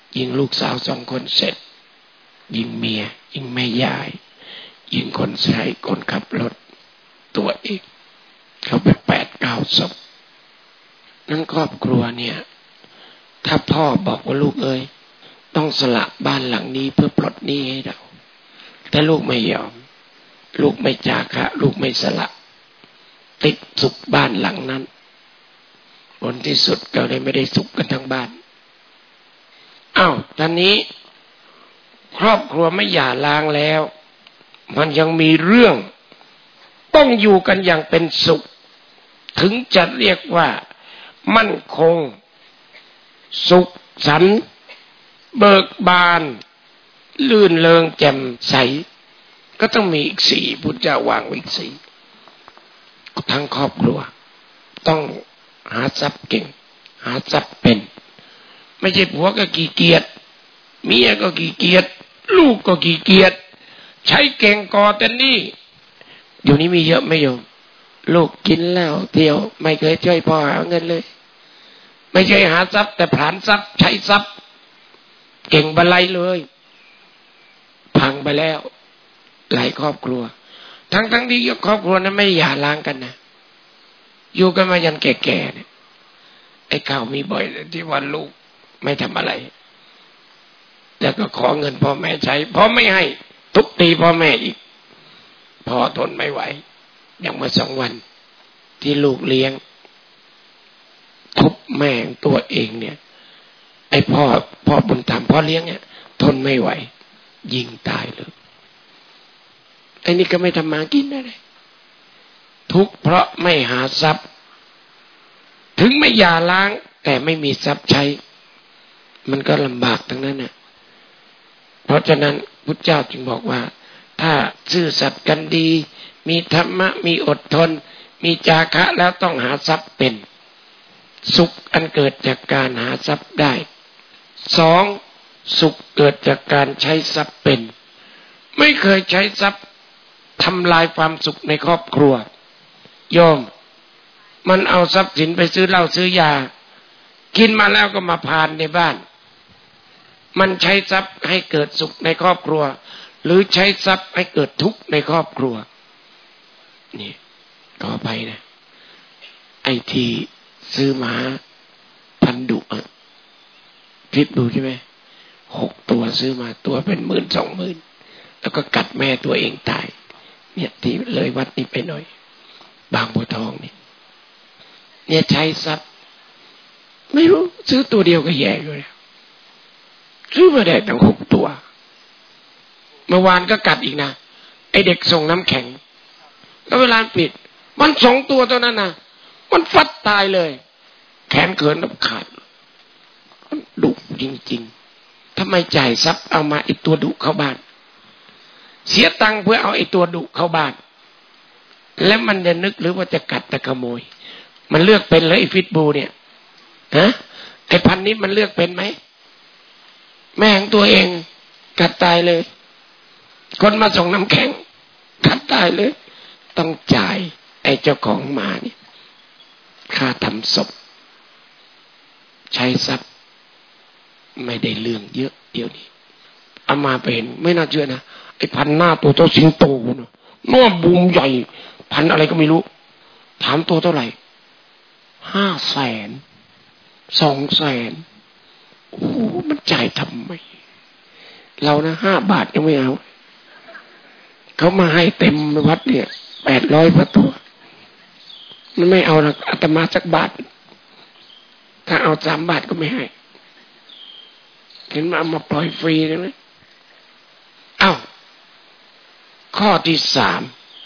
ยิงลูกสาวสองคนเสร็จยิงเมียยิงแม่ยายยิงคนใช้คนขับรถตัวเองเขาไปแปดเก้าศพนั้นครอบครัวเนี่ยถ้าพ่อบอกว่าลูกเอ้ยต้องสละบ้านหลังนี้เพื่อปลดหนี้ให้เราแต่ลูกไม่ยอมลูกไม่จาคะลูกไม่สละติดสุขบ้านหลังนั้นผลที่สุดก็เลยไม่ได้สุขกันทั้งบ้านอ้าวตอนนี้ครอบครัวไม่หย่าร้างแล้วมันยังมีเรื่องต้องอยู่กันอย่างเป็นสุขถึงจะเรียกว่ามั่นคงสุขสันต์เบิกบานลื่นเริงแจ่มใสก็ต้องมีอีกสี่พุทธเจ้าวางไว้อีกสี่ทั้งครอบครัวต้องหาทรัพย์เก่งหาทรัพย์เป็นไม่ใช่ผัวก็ขี้เกียจเมียก็ขี้เกียจลูกก็ขี้เกียจใช้เก่งก่อแต่นี่เดี๋ยวนี้มีเยอะไหมโยมลูกกินเหล้าเที่ยวไม่เคยช่วยพ่อหาเงินเลยไม่ใช่หาทรัพย์แต่ผลาญทรัพย์ใช้ทรัพย์เก่งบันไลเลยพังไปแล้วหลายครอบครัวทั้งทั้งที่ครอบครัวนั้นไม่หย่าร้างกันนะอยู่กันมายันแก่ๆเนี่ยไอ้ข่าวมีบ่อยที่ว่าลูกไม่ทำอะไรแล้วก็ขอเงินพ่อแม่ใช้พ่อไม่ให้ทุบตีพ่อแม่อีกพ่อทนไม่ไหวอย่างเมื่อสองวันที่ลูกเลี้ยงทุบแม่ตัวเองเนี่ยไอ้พ่อพ่อบุญธรรมพ่อเลี้ยงเนี่ยทนไม่ไหวยิงตายเลยไอ้นี่ก็ไม่ทำมากินอะไรทุกข์เพราะไม่หาทรัพย์ถึงไม่หย่าร้างแต่ไม่มีทรัพย์ใช้มันก็ลำบากทั้งนั้นน่ะเพราะฉะนั้นพุทธเจ้าจึงบอกว่าถ้าซื่อสัตย์กันดีมีธรรมะมีอดทนมีจาคะแล้วต้องหาทรัพย์เป็นสุขอันเกิดจากการหาทรัพย์ได้สองสุขเกิดจากการใช้ทรัพย์เป็นไม่เคยใช้ทรัพย์ทำลายความสุขในครอบครัวโยมมันเอาทรัพย์สินไปซื้อเหล้าซื้อยากินมาแล้วก็มาพานในบ้านมันใช้ทรัพย์ให้เกิดสุขในครอบครัวหรือใช้ทรัพย์ให้เกิดทุกข์ในครอบครัวนี่ขอไปนะไอ้ที่ซื้อมาพันดุอ่ะคิดดูใช่ไหมหกตัวซื้อมาตัวเป็นหมื่นสองหมื่นแล้วก็กัดแม่ตัวเองตายเนี่ยที่เลยวัดนี้ไปหน่อยบางบัวทองนี่เนี่ยใช้ทรัพย์ไม่รู้ซื้อตัวเดียวก็แย่อยู่แล้วซื้อมาได้ตั้งหกตัวเมื่อวานก็กัดอีกนะไอเด็กส่งน้ำแข็งแล้วเวลาปิดมันสองตัวเท่านั้นนะมันฟัดตายเลยแขนเขินนับขาดดุจริงๆทำไมจ่ายทรัพย์เอามาไอตัวดุเข้าบ้านเสียตังค์เพื่อเอาไอตัวดุเข้าบ้านแล้วมันจะนึกหรือว่าจะกัดจะขโมยมันเลือกเป็นเลยไอฟิตบูเนี่ยฮะไอพันนี้มันเลือกเป็นไหมแม่ของตัวเองกัดตายเลยคนมาส่งน้ำแข็งกัดตายเลยต้องจ่ายไอ้เจ้าของหมาเนี่ยค่าทำศพใช้ทรัพย์ไม่ได้เรื่องเยอะเดี๋ยวนี้เอามาไปเห็นไม่น่าเชื่อนะไอ้พันหน้าตัวเท่าสิงโตนะหน้าบูมใหญ่พันอะไรก็ไม่รู้ถามตัวเท่าไหร่ห้าแสนสองแสนโอ้มันจ่ายทำไมเรานะห้าบาทยังไม่เอาเขามาให้เต็มวัดเนี่ยแปดร้อยพระตัวมันไม่เอาหรอกอาตมาสักบาทถ้าเอาสามบาทก็ไม่ให้เห็นมาเอามาปล่อยฟรีได้ไหมอ้าวข้อที่สาม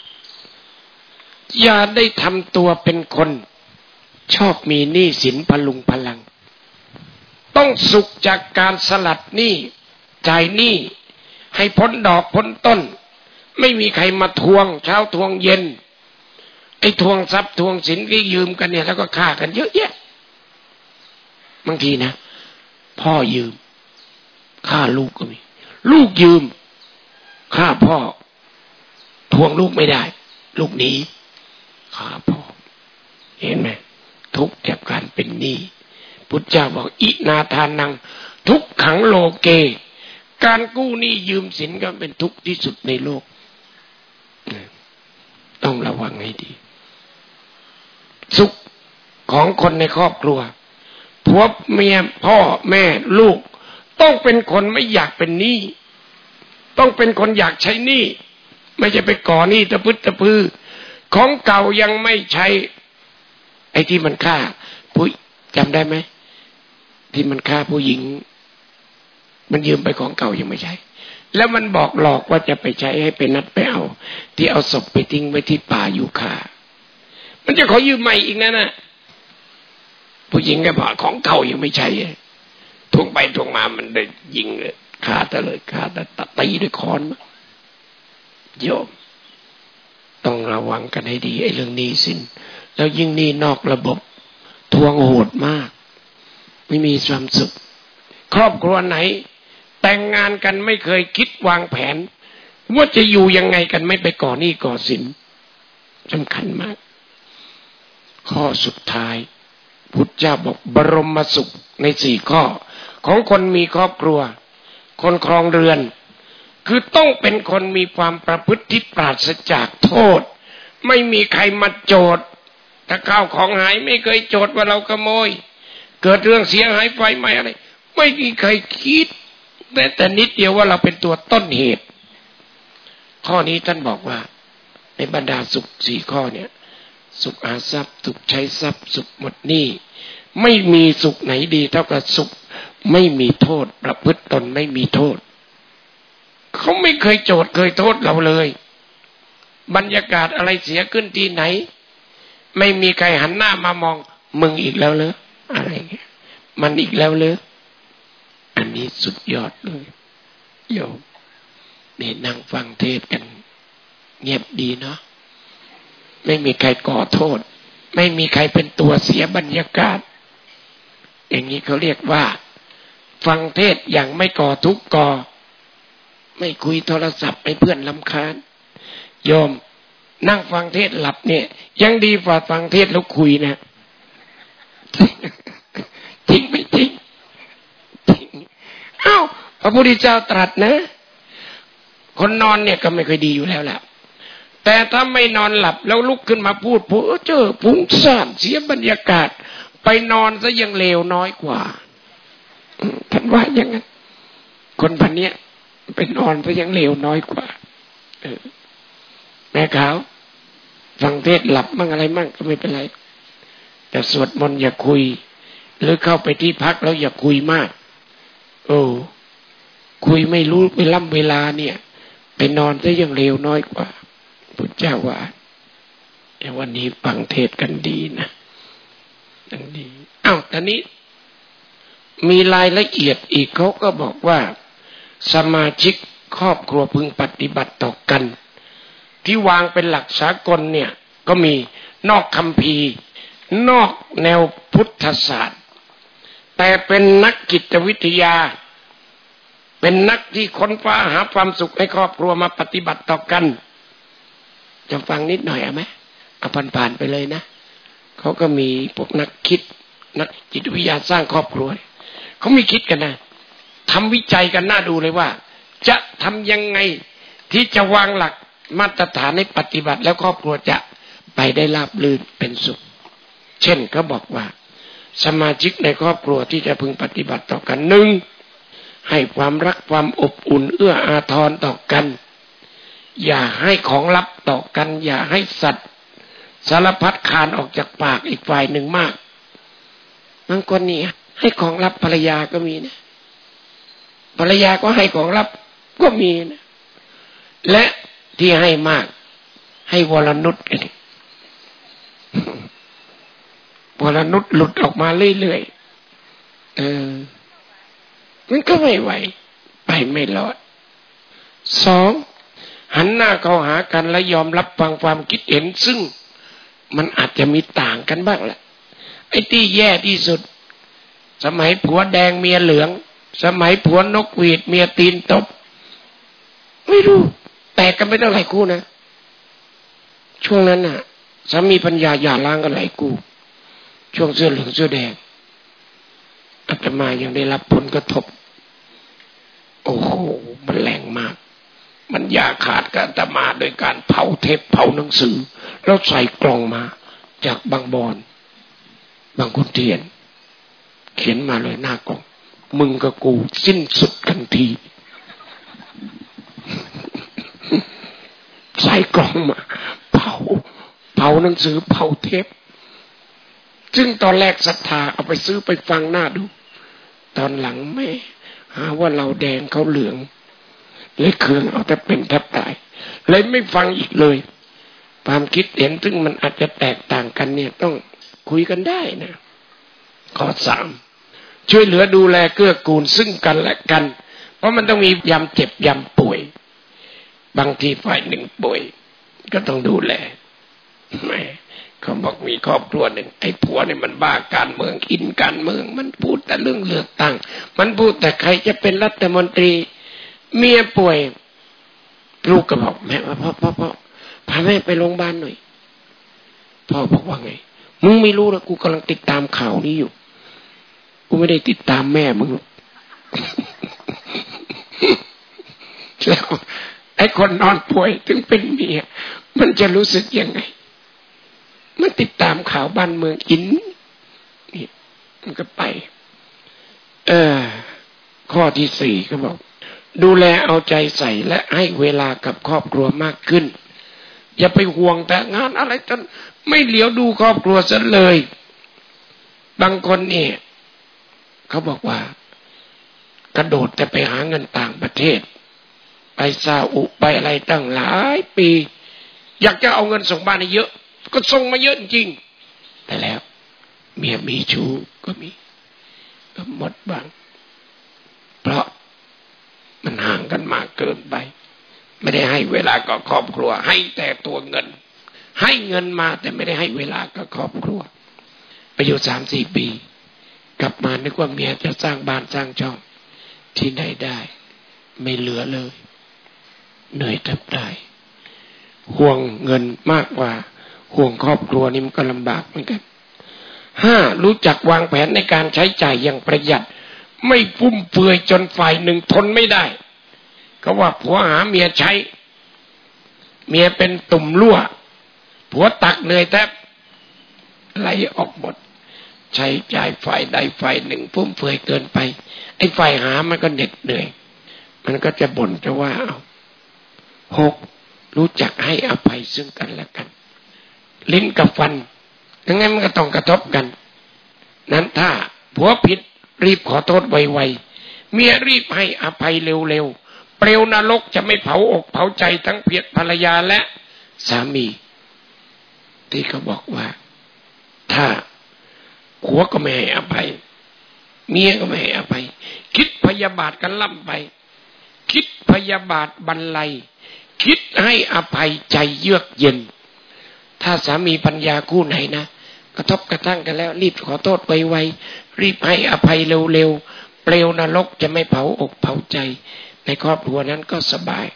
อย่าได้ทำตัวเป็นคนชอบมีหนี้สินพลุงพลังต้องสุขจากการสลัดหนี้จ่ายหนี้ให้พ้นดอกพ้นต้นไม่มีใครมาทวงเช้าทวงเย็นไอ้ทวงทรัพย์ทวงสินก็ยืมกันเนี่ยแล้วก็ฆ่ากันเยอะแยะบางทีนะพ่อยืมฆ่าลูกก็มีลูกยืมฆ่าพ่อทวงลูกไม่ได้ลูกหนีฆ่าพ่อเห็นไหมทุกข์จากการเป็นหนี้พุทธเจ้าบอกอินาทานังทุกขังโลเกการกู้หนี้ยืมสินก็เป็นทุกข์ที่สุดในโลกต้องระวังให้ดีสุขของคนในครอบครัวผัวเมียพ่อแม่ลูกต้องเป็นคนไม่อยากเป็นหนี้ต้องเป็นคนอยากใช้หนี้ไม่ใช่ไปก่อหนี้ตะพึดตะพือของเก่ายังไม่ใช้ไอ้ที่มันฆ่าผู้จำได้ไหมที่มันฆ่าผู้หญิงมันยืมไปของเก่ายังไม่ใช้แล้วมันบอกหลอกว่าจะไปใช้ให้ไปนัดไปเอาที่เอาศพไปทิ้งไว้ที่ป่ายูคามันจะขอยืมใหม่อีกนะน่ะผู้หญิงก็บอกของเก่ายังไม่ใช้ทวงไปทวงมามันเลยยิงฆ่าตะเลยฆ่าตะตัดตีด้วยค้อนโยมต้องระวังกันให้ดีไอ้เรื่องหนี้สินแล้วยิ่งหนี้นอกระบบทวงโหดมากไม่มีความสุขครอบครัวไหนแต่งงานกันไม่เคยคิดวางแผนว่าจะอยู่ยังไงกันไม่ไปก่อหนี้ก่อสินสำคัญมากข้อสุดท้ายพุทธเจ้าบอกบรมสุขในสี่ข้อของคนมีครอบครัวคนครองเรือนคือต้องเป็นคนมีความประพฤติที่ปราศจากโทษไม่มีใครมาโจทย์ถ้าข้าวของหายไม่เคยโจทย์ว่าเราขโมยเกิดเรื่องเสียหายไฟไหม้อะไรไม่มีใครคิดแม้แต่นิดเดียวว่าเราเป็นตัวต้นเหตุข้อนี้ท่านบอกว่าในบรรดาสุขสี่ข้อเนี่ยสุขอาทรัพย์สุขใช้ทรัพย์สุขหมดหนี้ไม่มีสุขไหนดีเท่ากับสุขไม่มีโทษประพฤติตนไม่มีโทษเขาไม่เคยโจทย์เคยโทษเราเลยบรรยากาศอะไรเสียขึ้นที่ไหนไม่มีใครหันหน้ามามองมึงอีกแล้วเหรออะไรเงี้ยมันอีกแล้วเหรออันนี้สุดยอดเลยโยมนี่นั่งฟังเทศกันเงียบดีเนาะไม่มีใครก่อโทษไม่มีใครเป็นตัวเสียบรรยากาศอย่างนี้เขาเรียกว่าฟังเทศอย่างไม่ก่อทุกข์ก่อไม่คุยโทรศัพท์ให้เพื่อนรำคาญโยมนั่งฟังเทศหลับเนี่ยยังดีกว่าฟังเทศแล้วคุยนะจริงไม่จริงอ้าวพระพุทธเจ้าตรัสนะคนนอนเนี่ยก็ไม่ค่อยดีอยู่แล้วแหละแต่ถ้าไม่นอนหลับแล้วลุกขึ้นมาพูดพูดเจอฟุ้งซ่านเสียบรรยากาศไปนอนซะยังเลวน้อยกว่าท่านว่าอย่างนั้นคนพันเนี้ยไปนอนซะยังเลวน้อยกว่าเออแม่ขาวฟังเทศหลับมั่งอะไรมั่งก็ไม่เป็นไรแต่สวดมนต์อย่าคุยหรือเข้าไปที่พักแล้วอย่าคุยมากโอ้คุยไม่รู้เวลาเวลาเนี่ยไปนอนซะยังเลวน้อยกว่าพุทธเจ้าว่าแต่วันนี้ฟังเทศกันดีนะกันดีอ้าวตอนนี้มีรายละเอียดอีกเขาก็บอกว่าสมาชิกครอบครัวพึงปฏิบัติต่อกันที่วางเป็นหลักสากลเนี่ยก็มีนอกคัมภีร์นอกแนวพุทธศาสตร์แต่เป็นนักจิตวิทยาเป็นนักที่ค้นคว้าหาความสุขให้ครอบครัวมาปฏิบัติต่อกันจะฟังนิดหน่อยเอาไหมเอาผ่านๆไปเลยนะเขาก็มีพวกนักคิดนักจิตวิทยาสร้างครอบครัวเขามีคิดกันนะทำวิจัยกันน่าดูเลยว่าจะทำยังไงที่จะวางหลักมาตรฐานให้ปฏิบัติแล้วครอบครัวจะไปได้ราบรื่นเป็นสุขเช่นเขาบอกว่าสมาชิกในครอบครัวที่จะพึงปฏิบัติต่อกันหนึ่งให้ความรักความอบอุ่นเอื้ออาทรต่อกันอย่าให้ของลับต่อกันอย่าให้สัตว์สารพัดคานออกจากปากอีกฝ่ายหนึ่งมากบางคนนี่ให้ของลับภรรยาก็มีนะภรรยาก็ให้ของลับก็มีนะและที่ให้มากให้วรนุชกันวรนุชหลุดออกมาเรื่อยๆเออมันก็ไม่ไหวไปไม่รอดสองหันหน้าเข้าหากันและยอมรับฟังความคิดเห็นซึ่งมันอาจจะมีต่างกันบ้างแหละไอ้ที่แย่ที่สุดสมัยผัวแดงเมียเหลืองสมัยผัวนกหวีดเมียตีนตบไม่รู้แตกกันไปตั้งหลายคู่นะช่วงนั้นน่ะสามีปัญญาหย่าร้างกันหลายคู่ช่วงเสื้อเหลืองเสื้อแดงอาตมายังได้รับผลกระทบโอ้โหมันแรงมากมันอย่าขาดกับอาตมาโดยการเผาเทปเผาหนังสือแล้วใส่กล่องมาจากบางบอนบางขุนเทียนเขียนมาเลยหน้ากล่องมึงกับกูสิ้นสุดทันทีใส่กล่องมาเผาเผาหนังสือเผาเทปซึ่งตอนแรกศรัทธาเอาไปซื้อไปฟังหน้าดูตอนหลังไม่หาว่าเราแดงเขาเหลืองเลยเคืองเอาแต่เป็นแทบตายเลยไม่ฟังอีกเลยความคิดเห็นซึ่งมันอาจจะแตกต่างกันเนี่ยต้องคุยกันได้นะข้อสามช่วยเหลือดูแลเกื้อกูลซึ่งกันและกันเพราะมันต้องมียามเจ็บยามป่วยบางทีฝ่ายหนึ่งป่วยก็ต้องดูแลแม่เขาบอกมีครอบครัวหนึ่งไอ้ผัวเนี่ยมันบ้าการเมืองอินการเมืองมันพูดแต่เรื่องเลือกตั้งมันพูดแต่ใครจะเป็นรัฐมนตรีเมียป่วยลูกก็บอกแม่ว่าพ่อพ่อพ่อพาแม่ไปโรงพยาบาลหน่อยพ่อบอกว่าไงมึงไม่รู้นะกูกำลังติดตามข่าวนี้อยู่กูไม่ได้ติดตามแม่มึงแล้วไอ้คนนอนป่วยถึงเป็นเมียมันจะรู้สึกยังไงมันติดตามข่าวบ้านเมืองอินนี่มันก็ไปเออข้อที่สี่ก็บอกดูแลเอาใจใส่และให้เวลากับครอบครัวมากขึ้นอย่าไปห่วงแต่งานอะไรจนไม่เหลียวดูครอบครัวซะเลยบางคนเนี่ยเขาบอกว่ากระโดดแต่ไปหาเงินต่างประเทศไปซาอุไปอะไรตั้งหลายปีอยากจะเอาเงินส่งบ้านให้เยอะก็ส่งมาเยอะจริงแต่แล้วเมียมีชู้ก็มีก็หมดบ้างเพราะมันห่างกันมากเกินไปไม่ได้ให้เวลากับครอบครัวให้แต่ตัวเงินให้เงินมาแต่ไม่ได้ให้เวลากับครอบครัวไปอยู่สามสี่ปีกลับมานึกว่าเมียจะสร้างบ้านสร้างช่องที่ไหนได้ไม่เหลือเลยเหนื่อยแทบตายห่วงเงินมากกว่าห่วงครอบครัวนี่มันก็ลำบากเหมือนกันห้ารู้จักวางแผนในการใช้จ่ายอย่างประหยัดไม่ฟุ่มเฟือยจนฝ่ายหนึ่งทนไม่ได้ก็ว่าผัวหาเมียใช้เมียเป็นตุ่มรั่วผัวตักเหนื่อยแทบไหลออกหมดใช้จ่ายฝ่ายใดฝ่ายหนึ่งฟุ่มเฟือยเกินไปไอ้ฝ่ายหามันก็เหน็ดเหนื่อยมันก็จะบ่นจะว่าเอาหกรู้จักให้อภัยซึ่งกันและกันลิ้นกับฟันยังไงมันก็ต้องกระทบกันนั้นถ้าผัวผิดรีบขอโทษไวๆเมียรีบให้อภัยเร็วๆเปลวนรกจะไม่เผาอกเผาใจทั้งเพียรภรรยาและสามีที่เขาบอกว่าถ้าผัวก็ไม่ให้อภัยเมียก็ไม่ให้อภัยคิดพยาบาทกันล่ำไปคิดพยาบาทบรรลัยคิดให้อภัยใจเยือกเย็นถ้าสามีปัญญาคู่ไหนนะกระทบกระทั่งกันแล้วรีบขอโทษไวๆรีบให้อภัยเร็วๆเปลวนรกจะไม่เผาอกเผาใจในครอบครัวนั้นก็สบาย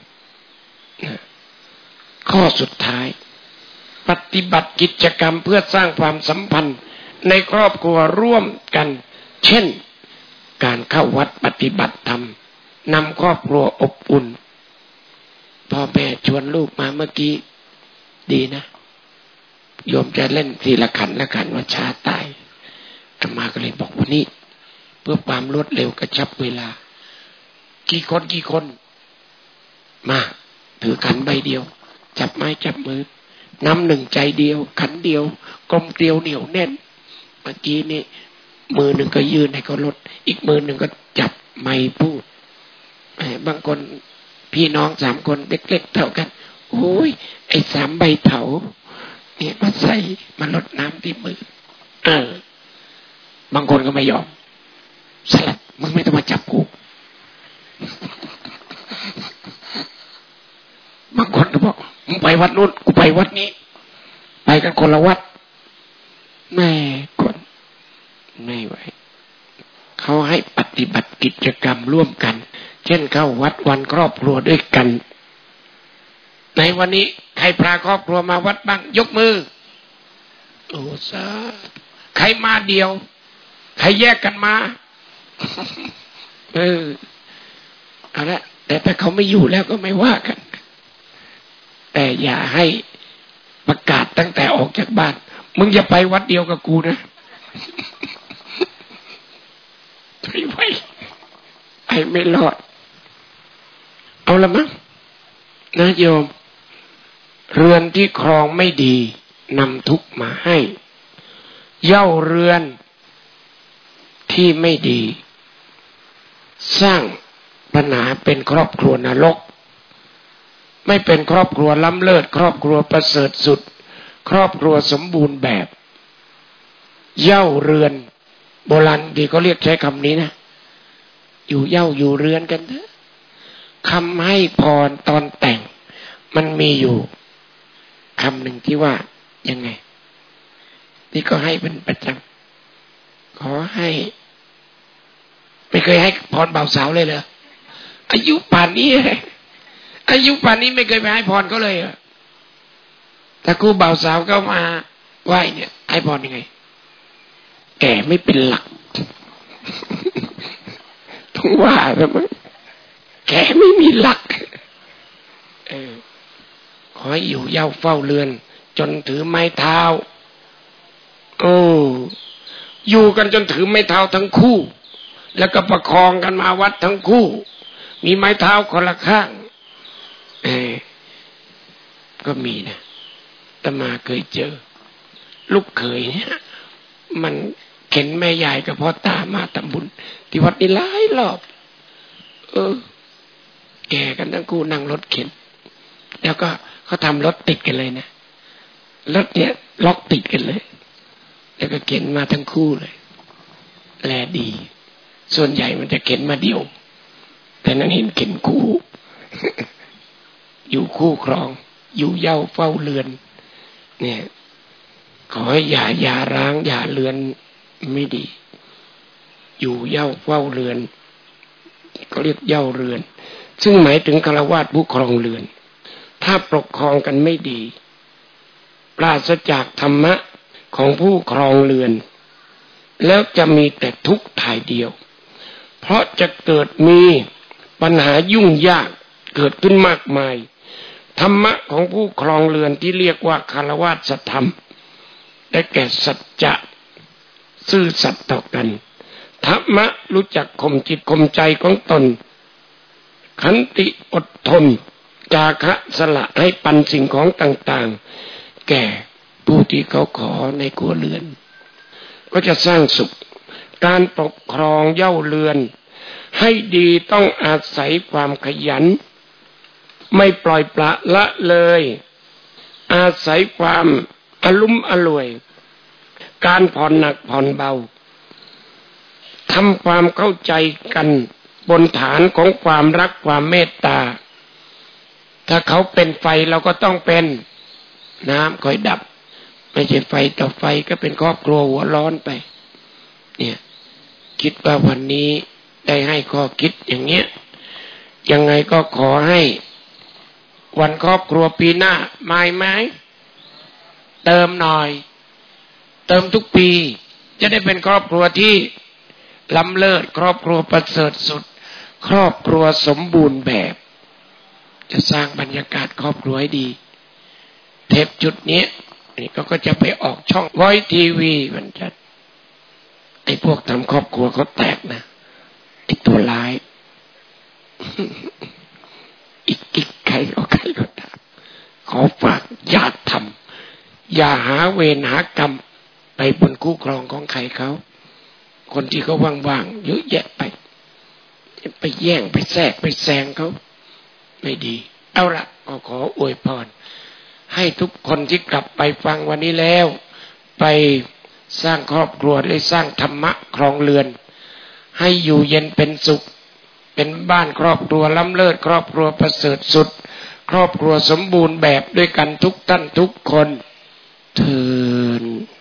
ข้อสุดท้ายปฏิบัติกิจกรรมเพื่อสร้างความสัมพันธ์ในครอบครัวร่วมกันเช่นการเข้าวัดปฏิบัติธรรมนำครอบครัวอบอุ่นพ่อแม่ชวนลูกมาเมื่อกี้ดีนะโยมจะเล่นทีละขันละขันว่าชาตายอาตมาก็เลยบอกว่านี่เพื่อความรวดเร็วกระชับเวลากี่คนกี่คนมาถือขันใบเดียวจับไม้จับมือน้ำหนึ่งใจเดียวขันเดียวกลมเกลียวเหนียวแน่นเมื่อกี้นี่มือหนึ่งก็ยืนให้เขาลดอีกมือหนึ่งก็จับไม้พูดบางคนพี่น้องสามคนเล็กๆเท่ากันโอ้ยไอ้สามใบเถาเนี่ยมาใส่มาลดน้ำที่มือเออบางคนก็ไม่ยอมสลัดมึงไม่ต้องมาจับกูบางคนก็บอกมึงไปวัดนู้นกูไปวัดนี้ไปกันคนละวัดแม่คนไม่ไหวเขาให้ปฏิบัติกิจกรรมร่วมกันเช่นเข้าวัดวันครอบครัวด้วยกันในวันนี้ใครพาครอบครัวมาวัดบ้างยกมือโอ้สาใครมาเดียวใครแยกกันมาเออเอาละแต่ถ้าเขาไม่อยู่แล้วก็ไม่ว่ากันแต่อย่าให้ประกาศตั้งแต่ออกจากบ้านมึงอย่าไปวัดเดียวกับกูนะไม่ไหวไอ้ไม่รอดเอาละมั้งนะโยมเรือนที่ครองไม่ดีนำทุกข์มาให้เย่าเรือนที่ไม่ดีสร้างปัญหาเป็นครอบครัวนรกไม่เป็นครอบครัวล้ำเลิศครอบครัวประเสริฐสุดครอบครัวสมบูรณ์แบบเย่าเรือนโบราณที่เขาเรียกใช้คำนี้นะอยู่เย่าอยู่เรือนกันเถอะคำให้พรตอนแต่งมันมีอยู่คำหนึ่งที่ว่ายังไงนี่ก็ให้เป็นประจำขอให้ไม่เคยให้พรบ่าวสาวเลยเหรออายุป่านนี้อายุป่านนี้ไม่เคยไปให้พรเขาเลยเหรอถ้าครูบ่าวสาวก็มาไหว้เนี่ยให้พรยังไงแก่ไม่เป็นหลักต้องว่าแล้วมั้งแก่ไม่มีหลักเออขอให้อยู่เย้าเฝ้าเรือนจนถือไม้เท้าโอ้อยู่กันจนถือไม้เท้าทั้งคู่แล้วก็ประคองกันมาวัดทั้งคู่มีไม้เท้าคนละข้างเออก็มีนะอาตมาเคยเจอลูกเขยเนี่ยมันเข็นแม่ยายกับพ่อตามาทำบุญที่วัดนี่หลายรอบเออแก่กันทั้งคู่นั่งรถเข็นแล้วก็เขาทำรถติดกันเลยนะรถเนี่ยล็อกติดกันเลยแล้วก็เข็นมาทั้งคู่เลยแลดีส่วนใหญ่มันจะเข็นมาเดียวแต่นั้นเห็นเข็นคู่ อยู่คู่ครองอยู่เย้าเฝ้าเรือนเนี่ยขอให้อย่าอย่าร้างอย่าเรือนไม่ดีอยู่เย้าเฝ้าเรือนเขาเรียกเย้าเรือนซึ่งหมายถึงฆราวาสผู้ครองเรือนถ้าปกครองกันไม่ดีปราศจากธรรมะของผู้ครองเรือนแล้วจะมีแต่ทุกข์ถ่ายเดียวเพราะจะเกิดมีปัญหายุ่งยากเกิดขึ้นมากมายธรรมะของผู้ครองเรือนที่เรียกว่าฆราวาสธรรมได้แก่สัจจะซื่อสัตย์ต่อกันธรรมะรู้จักข่มจิตข่มใจของตนขันติอดทนจาคะสละให้ปันสิ่งของต่างๆแก่ผู้ที่เขาขอในครัวเรือนก็จะสร้างสุขการปกครองเย้าเรือนให้ดีต้องอาศัยความขยันไม่ปล่อยปละละเลยอาศัยความอลุ่มอล่วยการผ่อนหนักผ่อนเบาทำความเข้าใจกันบนฐานของความรักความเมตตาถ้าเขาเป็นไฟเราก็ต้องเป็นน้ำคอยดับไม่ใช่ไฟต่อไฟก็เป็นครอบครัวหัวร้อนไปเนี่ยคิดว่าวันนี้ได้ให้ข้อคิดอย่างเงี้ยยังไงก็ขอให้วันครอบครัวปีหน้ามาไหมเติมหน่อยเติมทุกปีจะได้เป็นครอบครัวที่ล้ำเลิศครอบครัวประเสริฐสุดครอบครัวสมบูรณ์แบบจะสร้างบรรยากาศครอบครัวให้ดีเทปจุดนี้นี่ก็จะไปออกช่องไว้ทีวีมันจะไอ้พวกทำครอบครัวเขาแตกนะไอ้ตัวร้ายอีกอีกใครก็ใครก็ตามขอฝากอย่าทำอย่าหาเวรหากรรมไปบนคู่ครองของใครเขาคนที่เขาว่างๆเยอะแยะไปไปแย่งไปแทรกไปแซงเขาไม่ดีเอาละก็ขออวยพรให้ทุกคนที่กลับไปฟังวันนี้แล้วไปสร้างครอบครัวได้สร้างธรรมะครองเรือนให้อยู่เย็นเป็นสุขเป็นบ้านครอบครัวล้ำเลิศครอบครัวประเสริฐสุดครอบครัวสมบูรณ์แบบด้วยกันทุกท่านทุกคนเถิด